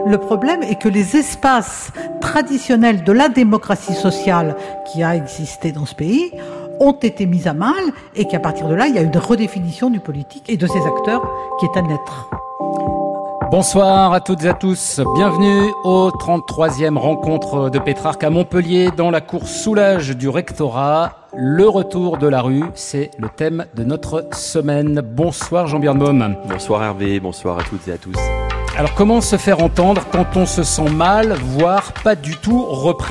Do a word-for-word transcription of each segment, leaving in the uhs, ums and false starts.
Le problème est que les espaces traditionnels de la démocratie sociale qui a existé dans ce pays ont été mis à mal et qu'à partir de là, il y a une redéfinition du politique et de ses acteurs qui est à naître. Bonsoir à toutes et à tous, bienvenue aux trente-troisième rencontre de Pétrarque à Montpellier dans la cour Soulages du rectorat. Le retour de la rue, c'est le thème de notre semaine. Bonsoir Jean Birnbaum. Bonsoir Hervé, bonsoir à toutes et à tous. Alors comment se faire entendre quand on se sent mal, voire pas du tout représenté ?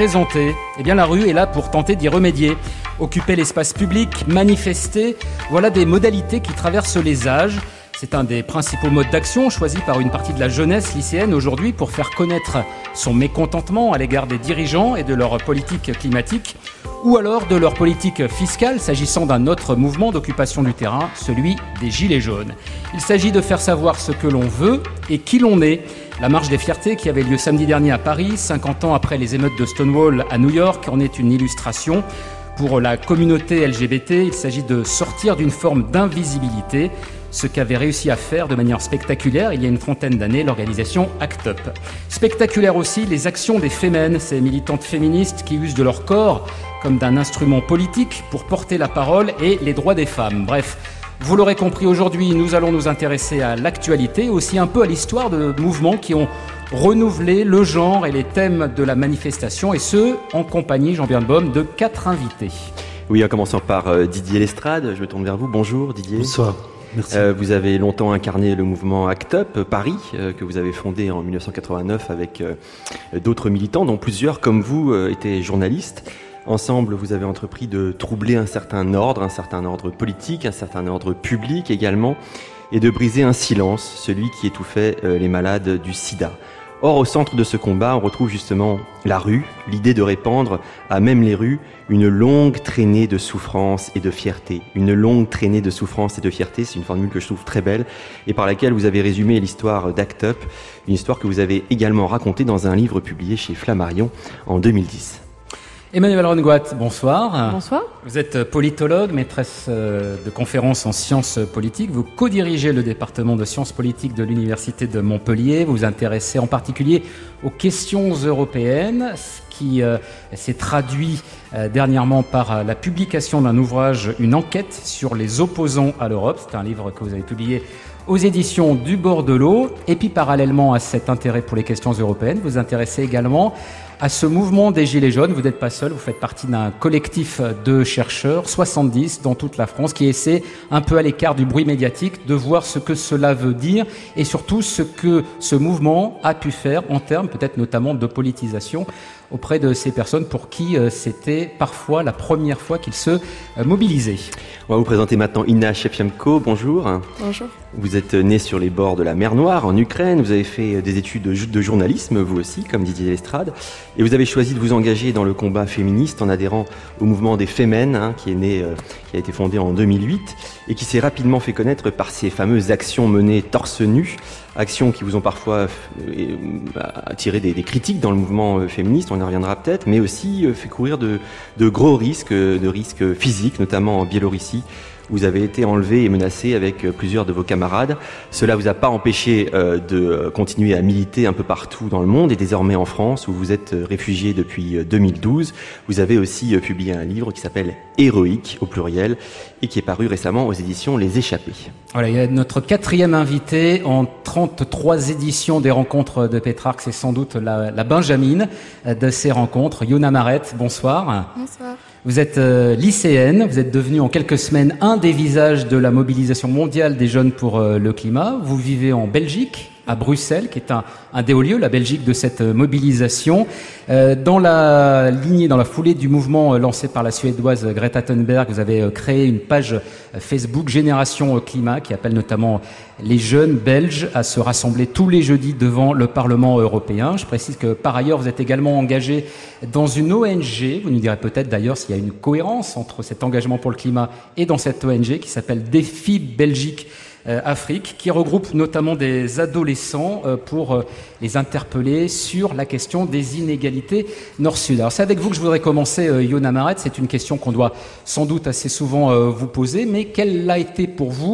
Eh bien la rue est là pour tenter d'y remédier. Occuper l'espace public, manifester, voilà des modalités qui traversent les âges. C'est un des principaux modes d'action choisis par une partie de la jeunesse lycéenne aujourd'hui pour faire connaître son mécontentement à l'égard des dirigeants et de leur politique climatique, ou alors de leur politique fiscale s'agissant d'un autre mouvement d'occupation du terrain, celui des Gilets jaunes. Il s'agit de faire savoir ce que l'on veut et qui l'on est. La marche des fiertés qui avait lieu samedi dernier à Paris, cinquante ans après les émeutes de Stonewall à New York, en est une illustration. Pour la communauté L G B T, il s'agit de sortir d'une forme d'invisibilité, ce qu'avait réussi à faire de manière spectaculaire il y a une trentaine d'années l'organisation ACT UP. Spectaculaire aussi les actions des Femmes, ces militantes féministes qui usent de leur corps comme d'un instrument politique pour porter la parole et les droits des femmes. Bref, vous l'aurez compris, aujourd'hui nous allons nous intéresser à l'actualité, aussi un peu à l'histoire de mouvements qui ont renouvelé le genre et les thèmes de la manifestation, et ce, en compagnie, Jean Birnbaum, de quatre invités. Oui, en commençant par euh, Didier Lestrade, je me tourne vers vous. Bonjour Didier. Bonsoir. Merci. Euh, vous avez longtemps incarné le mouvement ACT UP Paris, euh, que vous avez fondé en dix-neuf cent quatre-vingt-neuf avec euh, d'autres militants, dont plusieurs, comme vous, euh, étaient journalistes. Ensemble, vous avez entrepris de troubler un certain ordre, un certain ordre politique, un certain ordre public également, et de briser un silence, celui qui étouffait euh, les malades du sida. Or, au centre de ce combat, on retrouve justement la rue, l'idée de répandre à même les rues une longue traînée de souffrance et de fierté. Une longue traînée de souffrance et de fierté, c'est une formule que je trouve très belle et par laquelle vous avez résumé l'histoire d'ACT UP, une histoire que vous avez également racontée dans un livre publié chez Flammarion en deux mille dix. Emmanuelle Rengoat, bonsoir. Bonsoir. Vous êtes politologue, maîtresse de conférences en sciences politiques. Vous co-dirigez le département de sciences politiques de l'Université de Montpellier. Vous vous intéressez en particulier aux questions européennes, ce qui euh, s'est traduit euh, dernièrement par euh, la publication d'un ouvrage, une enquête sur les opposants à l'Europe. C'est un livre que vous avez publié aux éditions du Bord de l'eau. Et puis parallèlement à cet intérêt pour les questions européennes, vous vous intéressez également à ce mouvement des Gilets jaunes. Vous n'êtes pas seul, vous faites partie d'un collectif de chercheurs, soixante-dix dans toute la France, qui essaient, un peu à l'écart du bruit médiatique, de voir ce que cela veut dire et surtout ce que ce mouvement a pu faire en termes peut-être notamment de politisation auprès de ces personnes pour qui euh, c'était parfois la première fois qu'ils se euh, mobilisaient. On va vous présenter maintenant Inna Shevchenko. Bonjour. Bonjour. Vous êtes née sur les bords de la mer Noire, en Ukraine. Vous avez fait des études de journalisme, vous aussi, comme Didier Lestrade. Et vous avez choisi de vous engager dans le combat féministe en adhérant au mouvement des Femmes, hein, qui est né, euh, qui a été fondé en deux mille huit et qui s'est rapidement fait connaître par ces fameuses actions menées torse nu. Actions qui vous ont parfois euh, attiré des, des critiques dans le mouvement euh, féministe, on y reviendra peut-être, mais aussi euh, fait courir de, de gros risques, de risques physiques, notamment en Biélorussie. Vous avez été enlevé et menacé avec plusieurs de vos camarades. Cela vous a pas empêché euh, de continuer à militer un peu partout dans le monde et désormais en France où vous êtes réfugié depuis deux mille douze. Vous avez aussi euh, publié un livre qui s'appelle Héroïque au pluriel et qui est paru récemment aux éditions Les Échappés. Voilà, il y a notre quatrième invité en trente-trois éditions des rencontres de Pétrarque. C'est sans doute la, la Benjamine de ces rencontres. Yona Maret, bonsoir. Bonsoir. Vous êtes euh, lycéenne, vous êtes devenue en quelques semaines un des visages de la mobilisation mondiale des jeunes pour euh, le climat. Vous vivez en Belgique, à Bruxelles, qui est un, un des hauts lieux, la Belgique, de cette euh, mobilisation. Euh, dans la lignée, dans la foulée du mouvement euh, lancé par la Suédoise Greta Thunberg, vous avez euh, créé une page euh, Facebook Génération Climat qui appelle notamment les jeunes belges à se rassembler tous les jeudis devant le Parlement européen. Je précise que par ailleurs, vous êtes également engagé dans une O N G. Vous nous direz peut-être d'ailleurs s'il y a une cohérence entre cet engagement pour le climat et dans cette O N G qui s'appelle Défi Belgique euh, Afrique, qui regroupe notamment des adolescents euh, pour euh, les interpeller sur la question des inégalités nord-sud. Alors c'est avec vous que je voudrais commencer, euh, Yona Maret. C'est une question qu'on doit sans doute assez souvent euh, vous poser, mais quelle a été pour vous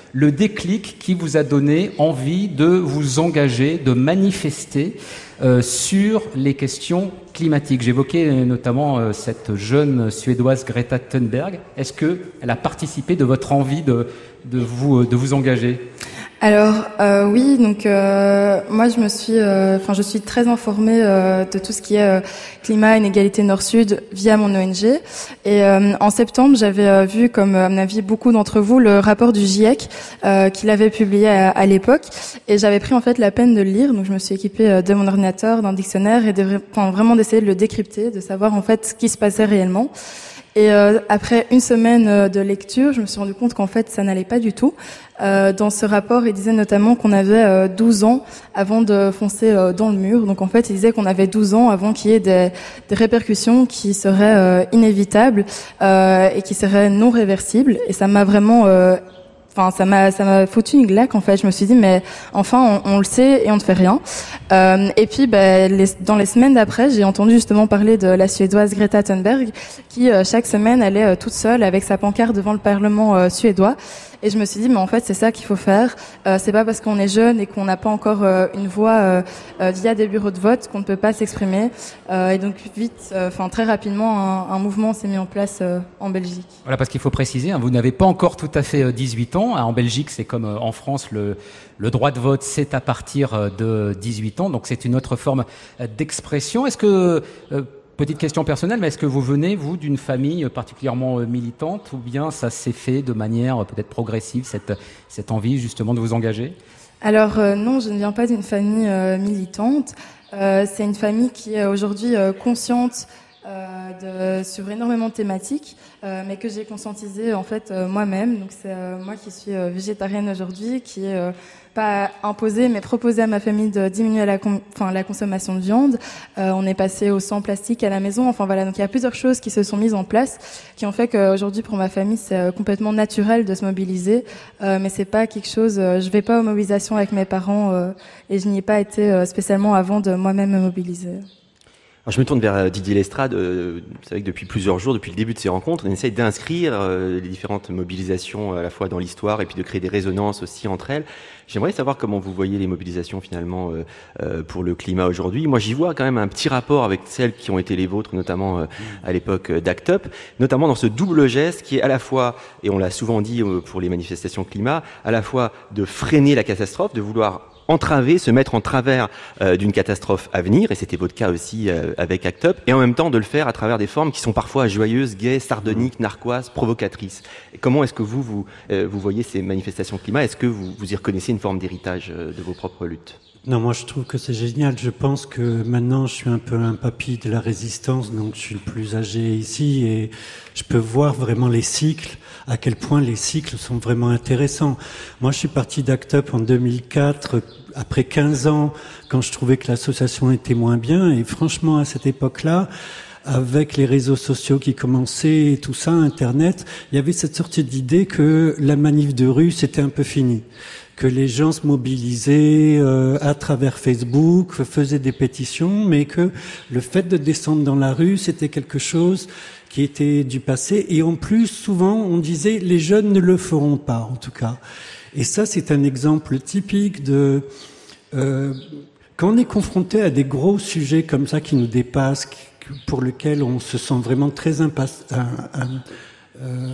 le déclic qui vous a donné envie de vous engager, de manifester euh, sur les questions climatiques. J'évoquais notamment euh, cette jeune Suédoise Greta Thunberg. Est-ce qu'elle a participé de votre envie de, de, vous, de vous engager ? Alors euh, oui, donc euh, moi je me suis, enfin euh, je suis très informée euh, de tout ce qui est euh, climat, inégalité Nord-Sud via mon O N G. Et euh, en septembre, j'avais euh, vu, comme à mon avis beaucoup d'entre vous, le rapport du GIEC euh, qu'il avait publié à, à l'époque, et j'avais pris en fait la peine de le lire. Donc je me suis équipée de mon ordinateur, d'un dictionnaire et de, enfin, vraiment d'essayer de le décrypter, de savoir en fait ce qui se passait réellement. Et euh, après une semaine de lecture, je me suis rendu compte qu'en fait, ça n'allait pas du tout. Euh, dans ce rapport, il disait notamment qu'on avait euh, douze ans avant de foncer euh, dans le mur. Donc en fait, il disait qu'on avait douze ans avant qu'il y ait des, des répercussions qui seraient euh, inévitables euh, et qui seraient non réversibles. Et ça m'a vraiment... Euh, Enfin, ça m'a, ça m'a foutu une claque en fait. Je me suis dit, mais enfin, on, on le sait et on ne fait rien. Euh, et puis, ben, les, dans les semaines d'après, j'ai entendu justement parler de la Suédoise Greta Thunberg, qui euh, chaque semaine allait euh, toute seule avec sa pancarte devant le Parlement euh, suédois. Et je me suis dit, mais en fait, c'est ça qu'il faut faire. Euh, c'est pas parce qu'on est jeune et qu'on n'a pas encore euh, une voix euh, euh, via des bureaux de vote qu'on ne peut pas s'exprimer. Euh, et donc vite, enfin euh, très rapidement, un, un mouvement s'est mis en place euh, en Belgique. Voilà, parce qu'il faut préciser, hein, vous n'avez pas encore tout à fait dix-huit ans. En Belgique, c'est comme en France, le, le droit de vote, c'est à partir de dix-huit ans. Donc c'est une autre forme d'expression. Est-ce que euh, Petite question personnelle, mais est-ce que vous venez, vous, d'une famille particulièrement militante, ou bien ça s'est fait de manière peut-être progressive, cette, cette envie justement de vous engager ? Alors euh, non, je ne viens pas d'une famille euh, militante. Euh, c'est une famille qui est aujourd'hui euh, consciente euh, de, sur énormément de thématiques, euh, mais que j'ai conscientisé en fait euh, moi-même. Donc c'est euh, moi qui suis euh, végétarienne aujourd'hui, qui est euh, pas imposé, mais proposé à ma famille de diminuer la, com- enfin, la consommation de viande. Euh, on est passé au sans plastique à la maison. Enfin voilà, donc il y a plusieurs choses qui se sont mises en place, qui ont fait qu'aujourd'hui pour ma famille c'est euh, complètement naturel de se mobiliser. Euh, mais c'est pas quelque chose. Euh, je vais pas aux mobilisations avec mes parents euh, et je n'y ai pas été euh, spécialement avant de moi-même me mobiliser. Alors je me tourne vers Didier Lestrade. Euh, vous savez que depuis plusieurs jours, depuis le début de ces rencontres, on essaye d'inscrire euh, les différentes mobilisations à la fois dans l'histoire et puis de créer des résonances aussi entre elles. J'aimerais savoir comment vous voyez les mobilisations finalement euh, euh, pour le climat aujourd'hui. Moi, j'y vois quand même un petit rapport avec celles qui ont été les vôtres, notamment euh, à l'époque d'Act Up, notamment dans ce double geste qui est à la fois, et on l'a souvent dit euh, pour les manifestations climat, à la fois de freiner la catastrophe, de vouloir entraver, se mettre en travers euh, d'une catastrophe à venir, et c'était votre cas aussi euh, avec Act Up, et en même temps de le faire à travers des formes qui sont parfois joyeuses, gaies, sardoniques, narquoises, provocatrices. Et comment est-ce que vous, vous, euh, vous voyez ces manifestations climat ? Est-ce que vous, vous y reconnaissez une forme d'héritage euh, de vos propres luttes ? Non, moi je trouve que c'est génial. Je pense que maintenant je suis un peu un papy de la résistance, donc je suis le plus âgé ici et je peux voir vraiment les cycles, à quel point les cycles sont vraiment intéressants. Moi je suis parti d'Act Up en deux mille quatre, après quinze ans, quand je trouvais que l'association était moins bien, et franchement à cette époque-là, avec les réseaux sociaux qui commençaient et tout ça, Internet, il y avait cette sorte d'idée que la manif de rue c'était un peu fini, que les gens se mobilisaient euh, à travers Facebook, faisaient des pétitions, mais que le fait de descendre dans la rue, c'était quelque chose qui était du passé. Et en plus, souvent, on disait, les jeunes ne le feront pas, en tout cas. Et ça, c'est un exemple typique de... Euh, quand on est confronté à des gros sujets comme ça qui nous dépassent, qui, pour lesquels on se sent vraiment très impasse... Un, un, euh,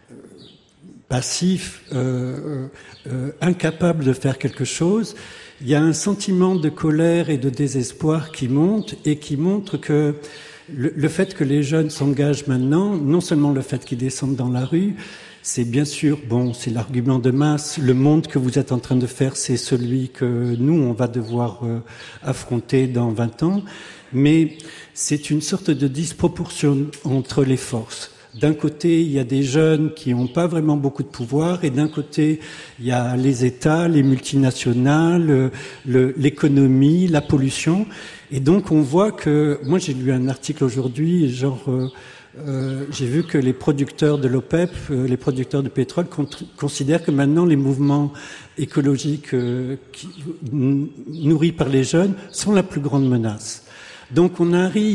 passif, euh, euh, incapable de faire quelque chose, il y a un sentiment de colère et de désespoir qui monte et qui montre que le, le fait que les jeunes s'engagent maintenant, non seulement le fait qu'ils descendent dans la rue, c'est bien sûr, bon, c'est l'argument de masse, le monde que vous êtes en train de faire, c'est celui que nous, on va devoir euh, affronter dans vingt ans, mais c'est une sorte de disproportion entre les forces. D'un côté, il y a des jeunes qui n'ont pas vraiment beaucoup de pouvoir, et d'un côté, il y a les États, les multinationales, le, l'économie, la pollution. Et donc, on voit que... Moi, j'ai lu un article aujourd'hui, genre... Euh, euh, j'ai vu que les producteurs de l'OPEP, euh, les producteurs de pétrole, con- considèrent que maintenant, les mouvements écologiques euh, qui, n- nourris par les jeunes sont la plus grande menace. Donc, on arrive...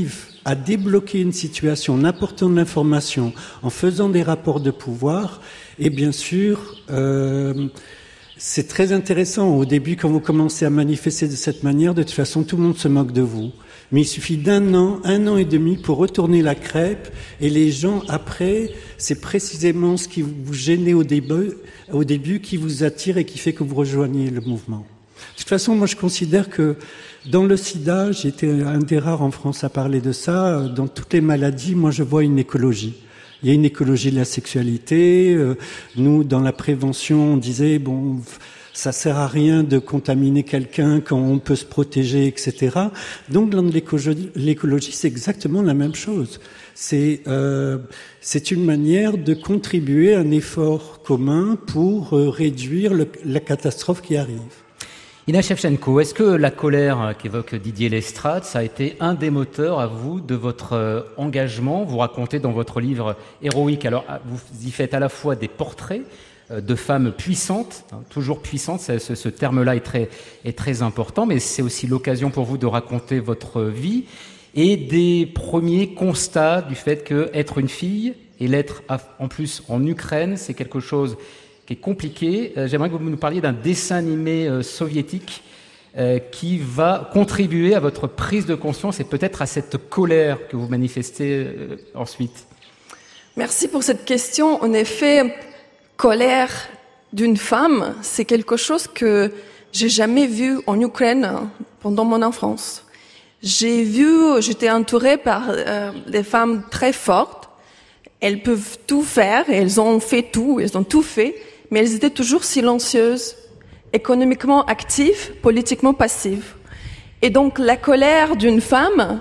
à débloquer une situation, en apportant de l'information, en faisant des rapports de pouvoir. Et bien sûr, euh, c'est très intéressant. Au début, quand vous commencez à manifester de cette manière, de toute façon, tout le monde se moque de vous. Mais il suffit d'un an, un an et demi pour retourner la crêpe. Et les gens, après, c'est précisément ce qui vous gênait au début, au début qui vous attire et qui fait que vous rejoignez le mouvement. De toute façon, moi, je considère que dans le sida, j'étais un des rares en France à parler de ça. Dans toutes les maladies, moi, je vois une écologie. Il y a une écologie de la sexualité. Nous, dans la prévention, on disait, bon, ça sert à rien de contaminer quelqu'un quand on peut se protéger, et cetera. Donc, dans l'écologie, l'écologie c'est exactement la même chose. C'est, euh, c'est une manière de contribuer à un effort commun pour euh, réduire le, la catastrophe qui arrive. Ina Shevchenko, est-ce que la colère qu'évoque Didier Lestrade, ça a été un des moteurs à vous de votre euh, engagement? Vous racontez dans votre livre Héroïque, alors vous y faites à la fois des portraits euh, de femmes puissantes, hein, toujours puissantes, ce, ce, ce terme-là est très, est très important, mais c'est aussi l'occasion pour vous de raconter votre vie et des premiers constats du fait que être une fille et l'être en plus en Ukraine, c'est quelque chose qui est compliqué. Euh, j'aimerais que vous nous parliez d'un dessin animé euh, soviétique euh, qui va contribuer à votre prise de conscience et peut-être à cette colère que vous manifestez euh, ensuite. Merci pour cette question. En effet, colère d'une femme, c'est quelque chose que j'ai jamais vu en Ukraine pendant mon enfance. J'ai vu, j'étais entourée par euh, des femmes très fortes. Elles peuvent tout faire, et elles ont fait tout, elles ont tout fait, mais elles étaient toujours silencieuses, économiquement actives, politiquement passives. Et donc la colère d'une femme,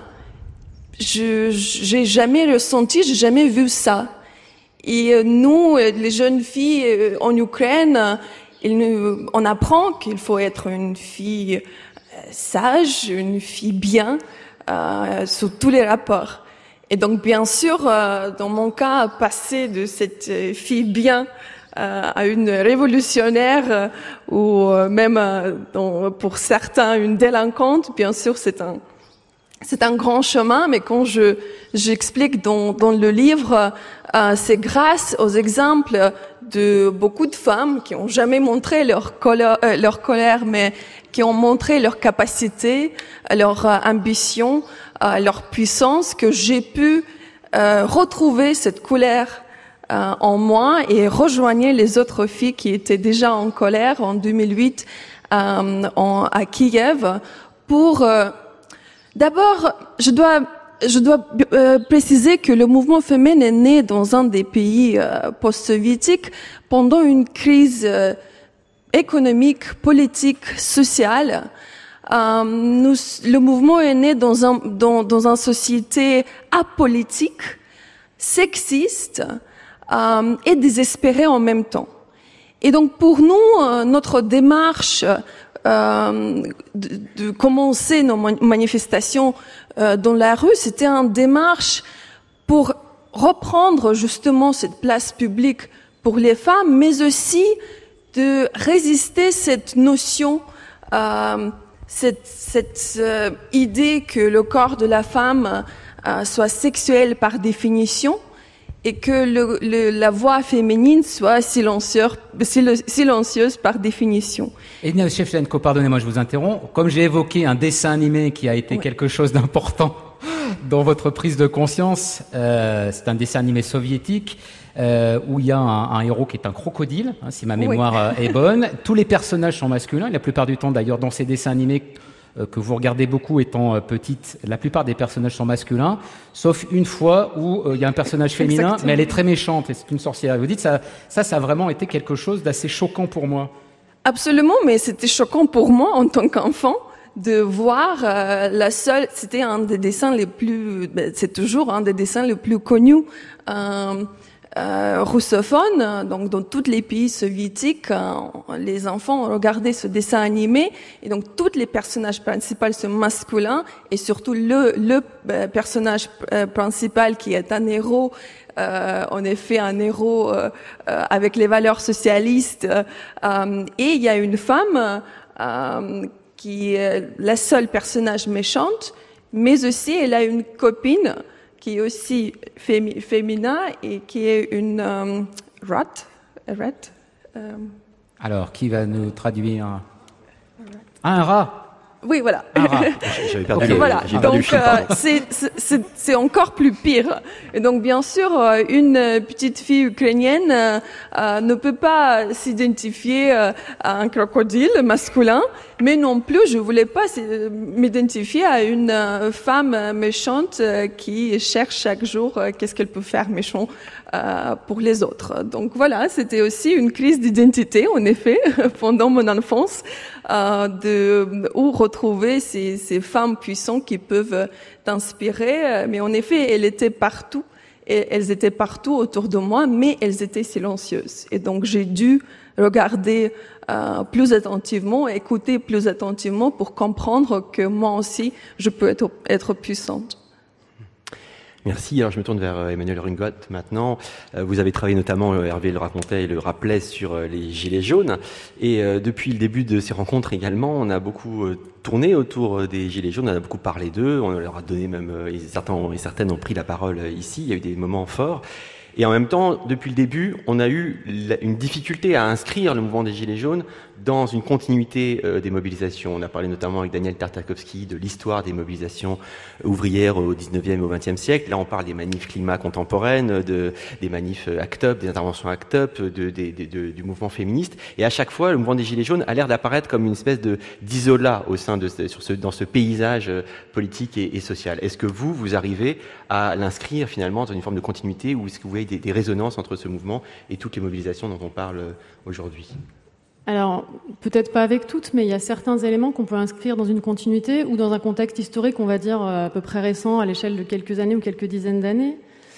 je j'ai jamais ressenti, j'ai jamais vu ça. Et nous, les jeunes filles en Ukraine, on apprend qu'il faut être une fille sage, une fille bien, euh, sous tous les rapports. Et donc, bien sûr, euh, dans mon cas, passer de cette fille bien euh, à une révolutionnaire euh, ou euh, même euh, dans, pour certains une délinquante, bien sûr, c'est un c'est un grand chemin. Mais quand je j'explique dans dans le livre, euh, c'est grâce aux exemples de beaucoup de femmes qui ont jamais montré leur colère, euh, leur colère, mais qui ont montré leur capacité, leur euh, ambition, euh, leur puissance, que j'ai pu euh, retrouver cette colère euh, en moi et rejoindre les autres filles qui étaient déjà en colère en deux mille huit euh, en, à Kiev. Pour euh, d'abord, je dois je dois euh, préciser que le mouvement féminin est né dans un des pays euh, post-soviétiques pendant une crise euh, économique, politique, sociale. Euh, nous, le mouvement est né dans un dans, dans une société apolitique, sexiste euh, et désespérée en même temps. Et donc pour nous, euh, notre démarche euh, de, de commencer nos manifestations euh, dans la rue, c'était une démarche pour reprendre justement cette place publique pour les femmes, mais aussi de résister cette notion, euh, cette, cette euh, idée que le corps de la femme euh, soit sexuel par définition et que le, le, la voix féminine soit silencieuse, silencieuse par définition. Ina Shevchenko, pardonnez-moi, je vous interromps. Comme j'ai évoqué un dessin animé qui a été ouais. quelque chose d'important dans votre prise de conscience, euh, c'est un dessin animé soviétique. Euh, où il y a un, un héros qui est un crocodile, hein, si ma mémoire oui. est bonne. Tous les personnages sont masculins, et la plupart du temps d'ailleurs dans ces dessins animés euh, que vous regardez beaucoup étant euh, petite, la plupart des personnages sont masculins, sauf une fois où euh, il y a un personnage féminin, Exactement. mais elle est très méchante et c'est une sorcière. Vous dites ça, ça, ça a vraiment été quelque chose d'assez choquant pour moi. Absolument, mais c'était choquant pour moi en tant qu'enfant de voir euh, la seule. C'était un des dessins les plus, ben, c'est toujours un des dessins les plus connus. Euh, Euh, russophone, donc dans tous les pays soviétiques, euh, les enfants regardaient ce dessin animé et donc tous les personnages principaux sont masculins et surtout le, le euh, personnage euh, principal qui est un héros, euh, en effet un héros euh, euh, avec les valeurs socialistes euh, et il y a une femme euh, qui est la seule personnage méchante mais aussi elle a une copine qui est aussi fémi- féminin et qui est une euh, rat, rat euh, Alors, qui va nous traduire? Ah, un rat. Oui, voilà. Un rat. J'avais perdu, Okay. le, Voilà. j'ai perdu Donc, le fil, euh, c'est, c'est, c'est encore plus pire. Et donc, bien sûr, une petite fille ukrainienne euh, euh, ne peut pas s'identifier euh, à un crocodile masculin, mais non plus, je voulais pas m'identifier à une euh, femme méchante euh, qui cherche chaque jour euh, qu'est-ce qu'elle peut faire méchant euh, pour les autres. Donc voilà, c'était aussi une crise d'identité, en effet, pendant mon enfance, euh, de où retrouver ces, ces femmes puissantes qui peuvent t'inspirer. Mais en effet, elles étaient partout. Et elles étaient partout autour de moi, mais elles étaient silencieuses. Et donc j'ai dû regarder euh, plus attentivement, écouter plus attentivement pour comprendre que moi aussi, je peux être, être puissante. Merci. Alors je me tourne vers Emmanuel Rungot maintenant. Vous avez travaillé notamment, Hervé le racontait et le rappelait, sur les Gilets jaunes. Et depuis le début de ces rencontres également, on a beaucoup tourné autour des Gilets jaunes, on a beaucoup parlé d'eux, on leur a donné même, et certains et certaines ont pris la parole ici, il y a eu des moments forts. Et en même temps, depuis le début, on a eu une difficulté à inscrire le mouvement des Gilets jaunes dans une continuité euh, des mobilisations. On a parlé notamment avec Daniel Tartakovsky de l'histoire des mobilisations ouvrières au dix-neuvième et au vingtième siècle. Là, on parle des manifs climat contemporaines, de, des manifs ACT UP, des interventions ACT UP, de, de, de, de, du mouvement féministe. Et à chaque fois, le mouvement des Gilets jaunes a l'air d'apparaître comme une espèce de, d'isolat au sein de sur ce, dans ce paysage politique et, et social. Est-ce que vous, vous arrivez à l'inscrire finalement dans une forme de continuité, ou est-ce que vous voyez des, des résonances entre ce mouvement et toutes les mobilisations dont on parle aujourd'hui ? Alors, peut-être pas avec toutes, mais il y a certains éléments qu'on peut inscrire dans une continuité ou dans un contexte historique, on va dire, à peu près récent, à l'échelle de quelques années ou quelques dizaines d'années.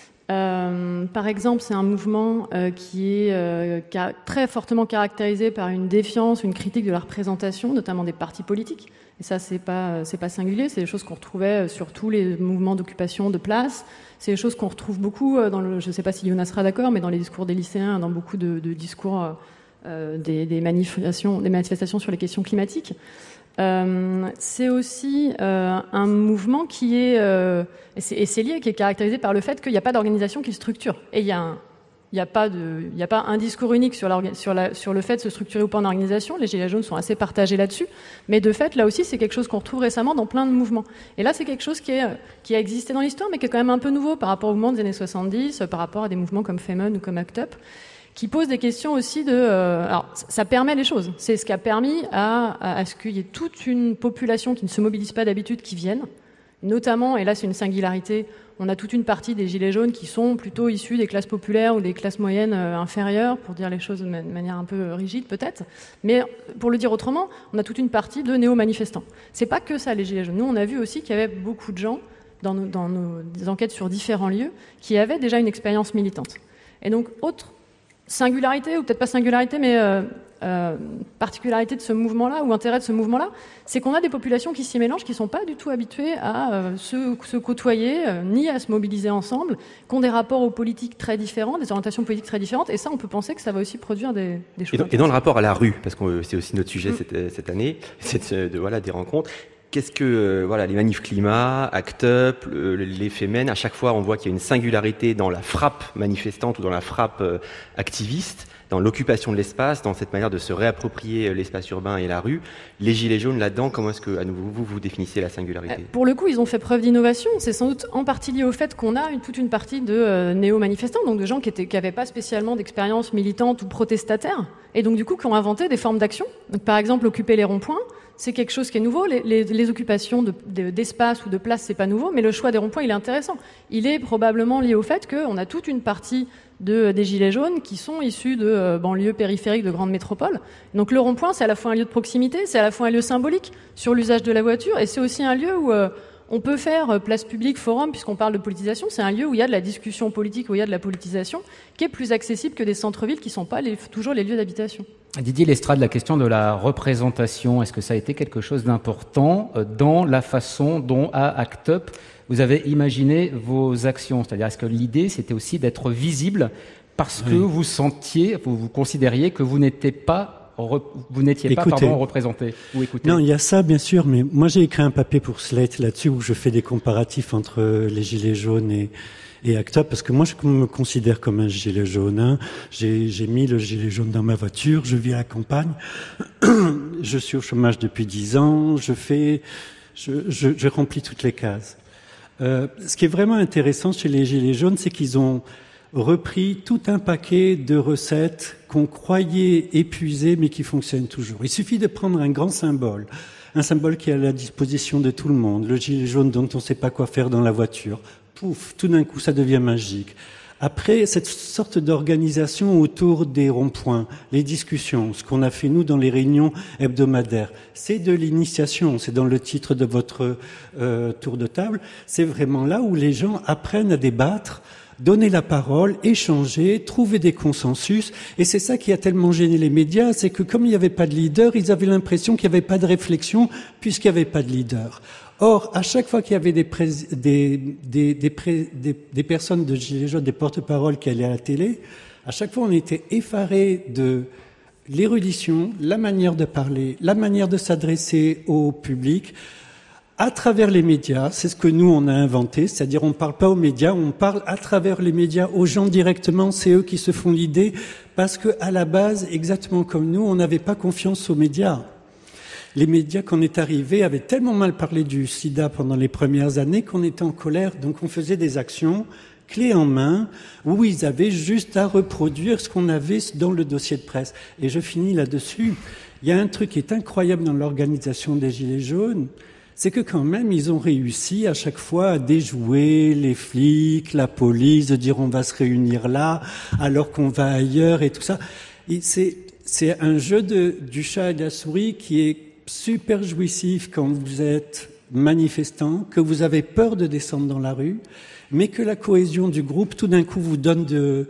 Euh, par exemple, c'est un mouvement euh, qui est euh, car- très fortement caractérisé par une défiance, une critique de la représentation, notamment des partis politiques. Et ça, c'est pas, c'est pas singulier, c'est des choses qu'on retrouvait sur tous les mouvements d'occupation de place. C'est des choses qu'on retrouve beaucoup dans le, je sais pas si Jonas sera d'accord, mais dans les discours des lycéens, dans beaucoup de, de discours euh, des, des manifestations, des manifestations sur les questions climatiques. Euh, c'est aussi euh, un mouvement qui est, euh, et, c'est, et c'est lié, qui est caractérisé par le fait qu'il n'y a pas d'organisation qui le structure. Et il y a un, il n'y a pas de, il n'y a pas un discours unique sur, sur, la, sur le fait de se structurer ou pas en organisation. Les Gilets jaunes sont assez partagés là-dessus. Mais de fait, là aussi, c'est quelque chose qu'on retrouve récemment dans plein de mouvements. Et là, c'est quelque chose qui, est, qui a existé dans l'histoire, mais qui est quand même un peu nouveau par rapport au mouvement des années soixante-dix, par rapport à des mouvements comme Femen ou comme ACT UP, qui posent des questions aussi de... Euh, alors, ça permet les choses. C'est ce qui a permis à, à, à ce qu'il y ait toute une population qui ne se mobilise pas d'habitude qui vienne. Notamment, et là c'est une singularité, on a toute une partie des Gilets jaunes qui sont plutôt issus des classes populaires ou des classes moyennes euh, inférieures, pour dire les choses de manière un peu rigide peut-être. Mais pour le dire autrement, on a toute une partie de néo-manifestants. C'est pas que ça les Gilets jaunes. Nous, on a vu aussi qu'il y avait beaucoup de gens dans nos, dans nos enquêtes sur différents lieux qui avaient déjà une expérience militante. Et donc, autre singularité, ou peut-être pas singularité, mais euh, euh, particularité de ce mouvement-là, ou intérêt de ce mouvement-là, c'est qu'on a des populations qui s'y mélangent, qui ne sont pas du tout habituées à euh, se, se côtoyer, euh, ni à se mobiliser ensemble, qui ont des rapports aux politiques très différents, des orientations politiques très différentes, et ça, on peut penser que ça va aussi produire des, des choses. Et dans, et dans le rapport à la rue, parce que c'est aussi notre sujet mmh. cette, cette année, cette, de, voilà, des rencontres, qu'est-ce que, euh, voilà, les manifs climat, ACT UP, le, les Femen, à chaque fois on voit qu'il y a une singularité dans la frappe manifestante ou dans la frappe euh, activiste, dans l'occupation de l'espace, dans cette manière de se réapproprier l'espace urbain et la rue. Les Gilets jaunes là-dedans, comment est-ce que, à nouveau, vous, vous définissez la singularité ? Pour le coup, ils ont fait preuve d'innovation. C'est sans doute en partie lié au fait qu'on a une, toute une partie de euh, néo-manifestants, donc de gens qui étaient, qui n'avaient pas spécialement d'expérience militante ou protestataire, et donc du coup qui ont inventé des formes d'action. Donc, par exemple, occuper les ronds-points, c'est quelque chose qui est nouveau. Les, les, les occupations de, de, d'espace ou de place, c'est pas nouveau, mais le choix des ronds-points, il est intéressant. Il est probablement lié au fait qu'on a toute une partie de, des Gilets jaunes qui sont issus de euh, banlieues périphériques de grandes métropoles. Donc le rond-point, c'est à la fois un lieu de proximité, c'est à la fois un lieu symbolique sur l'usage de la voiture, et c'est aussi un lieu où euh, on peut faire euh, place publique, forum, puisqu'on parle de politisation. C'est un lieu où il y a de la discussion politique, où il y a de la politisation, qui est plus accessible que des centres-villes qui ne sont pas les, toujours les lieux d'habitation. Didier Lestrade, la question de la représentation, est-ce que ça a été quelque chose d'important dans la façon dont, à ACT UP, vous avez imaginé vos actions ? C'est-à-dire, est-ce que l'idée, c'était aussi d'être visible parce que oui. vous sentiez, vous, vous considériez que vous n'étiez pas re, vous n'étiez Écoutez, pas pardon, représenté ou écouté. Non, il y a ça bien sûr, mais moi j'ai écrit un papier pour Slate là-dessus où je fais des comparatifs entre les gilets jaunes et et ACT UP, parce que moi je me considère comme un gilet jaune. Hein. J'ai, j'ai mis le gilet jaune dans ma voiture, je vis à la campagne, je suis au chômage depuis dix ans, je fais, je, je, je remplis toutes les cases. Euh, ce qui est vraiment intéressant chez les gilets jaunes, c'est qu'ils ont repris tout un paquet de recettes qu'on croyait épuisées, mais qui fonctionnent toujours. Il suffit de prendre un grand symbole, un symbole qui est à la disposition de tout le monde, le gilet jaune dont on ne sait pas quoi faire dans la voiture. Pouf, tout d'un coup, ça devient magique. Après, cette sorte d'organisation autour des ronds-points, les discussions, ce qu'on a fait nous dans les réunions hebdomadaires, c'est de l'initiation, c'est dans le titre de votre euh, tour de table, c'est vraiment là où les gens apprennent à débattre, donner la parole, échanger, trouver des consensus. Et c'est ça qui a tellement gêné les médias, c'est que comme il n'y avait pas de leader, ils avaient l'impression qu'il n'y avait pas de réflexion puisqu'il n'y avait pas de leader. Or, à chaque fois qu'il y avait des, pré- des, des, des, pré- des, des personnes de Gilets jaunes, des porte-paroles qui allaient à la télé, à chaque fois on était effarés de l'érudition, la manière de parler, la manière de s'adresser au public, à travers les médias. C'est ce que nous on a inventé, c'est-à-dire on ne parle pas aux médias, on parle à travers les médias aux gens directement, c'est eux qui se font l'idée, parce que à la base, exactement comme nous, on n'avait pas confiance aux médias. Les médias, quand on est arrivé, avaient tellement mal parlé du sida pendant les premières années qu'on était en colère. Donc on faisait des actions clés en main où ils avaient juste à reproduire ce qu'on avait dans le dossier de presse. Et je finis là-dessus. Il y a un truc qui est incroyable dans l'organisation des Gilets jaunes, c'est que quand même, ils ont réussi à chaque fois à déjouer les flics, la police, de dire on va se réunir là, alors qu'on va ailleurs et tout ça. Et c'est, c'est un jeu de, du chat et de la souris qui est super jouissif quand vous êtes manifestant, que vous avez peur de descendre dans la rue, mais que la cohésion du groupe, tout d'un coup, vous donne de,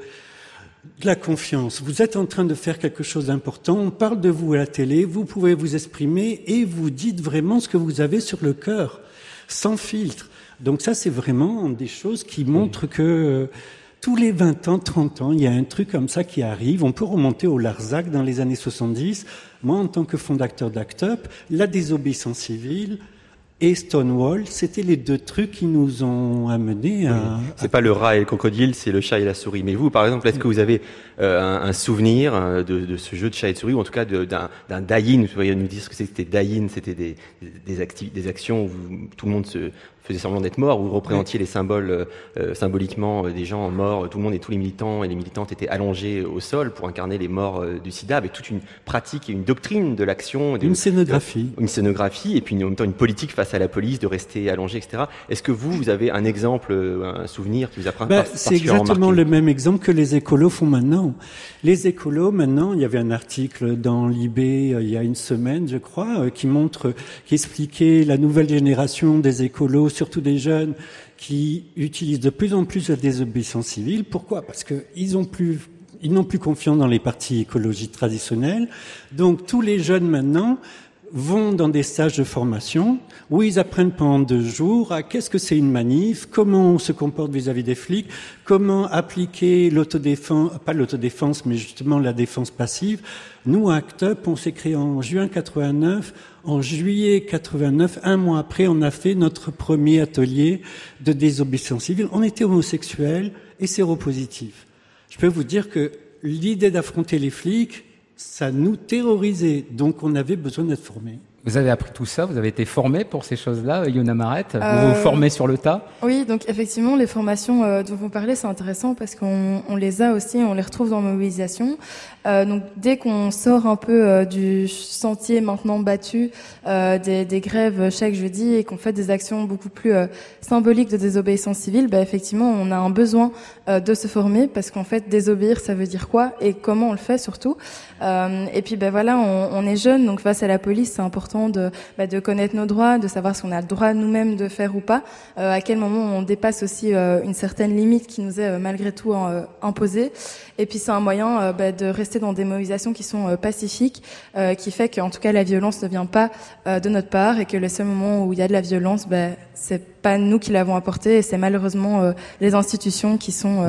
de la confiance. Vous êtes en train de faire quelque chose d'important, on parle de vous à la télé, vous pouvez vous exprimer et vous dites vraiment ce que vous avez sur le cœur, sans filtre. Donc ça, c'est vraiment des choses qui montrent que euh, tous les vingt ans, trente ans, il y a un truc comme ça qui arrive. On peut remonter au Larzac dans les années soixante-dix. Moi, en tant que fondateur d'ACT UP, la désobéissance civile et Stonewall, c'était les deux trucs qui nous ont amenés à... Oui. C'est à... pas le rat et le crocodile, c'est le chat et la souris. Mais vous, par exemple, est-ce que vous avez euh, un, un souvenir de, de ce jeu de chat et de souris, ou en tout cas de, d'un, d'un die-in? Vous pourriez nous dire ce que c'était die-in, c'était des, des, acti- des actions où tout le monde se faisait semblant d'être mort, où vous représentiez oui. les symboles euh, symboliquement euh, des gens morts, tout le monde et tous les militants et les militantes étaient allongés au sol pour incarner les morts euh, du sida, avec toute une pratique et une doctrine de l'action. De, une scénographie. De, une scénographie, et puis en même temps une politique face à la police, de rester allongé, et cetera. Est-ce que vous, vous avez un exemple, un souvenir qui vous a pris ben, c'est exactement marqué? Le même exemple que les écolos font maintenant. Les écolos, maintenant, il y avait un article dans l'I B euh, il y a une semaine, je crois, euh, qui montre, qui expliquait la nouvelle génération des écolos, surtout des jeunes, qui utilisent de plus en plus la désobéissance civile. Pourquoi? Parce que ils ont plus, ils n'ont plus confiance dans les partis écologiques traditionnels. Donc tous les jeunes maintenant vont dans des stages de formation où ils apprennent pendant deux jours à qu'est-ce que c'est une manif, comment on se comporte vis-à-vis des flics, comment appliquer l'autodéfense, pas l'autodéfense, mais justement la défense passive. Nous, à ACT UP, on s'est créé en juin quatre-vingt-neuf. En juillet quatre-vingt-neuf, un mois après, on a fait notre premier atelier de désobéissance civile. On était homosexuels et séropositifs. Je peux vous dire que l'idée d'affronter les flics, ça nous terrorisait, donc on avait besoin d'être formés. Vous avez appris tout ça, vous avez été formé pour ces choses-là, Yona Maret, vous euh, vous formez sur le tas? Oui, donc effectivement, les formations euh, dont vous parlez, c'est intéressant parce qu'on on les a aussi, on les retrouve dans Mobilisation. Euh, donc dès qu'on sort un peu euh, du sentier maintenant battu euh, des, des grèves chaque jeudi et qu'on fait des actions beaucoup plus euh, symboliques de désobéissance civile, bah, effectivement, on a un besoin euh, de se former parce qu'en fait, désobéir, ça veut dire quoi et comment on le fait surtout. Euh, et puis, ben bah, voilà, on, on est jeune, donc face à la police, c'est important de, bah, de connaître nos droits, de savoir ce qu'on a le droit nous-mêmes de faire ou pas, euh, à quel moment on dépasse aussi euh, une certaine limite qui nous est euh, malgré tout euh, imposée. Et puis c'est un moyen euh, bah, de rester dans des mobilisations qui sont euh, pacifiques, euh, qui fait qu'en tout cas la violence ne vient pas euh, de notre part et que le seul moment où il y a de la violence, bah, c'est pas nous qui l'avons apportée et c'est malheureusement euh, les institutions qui sont euh,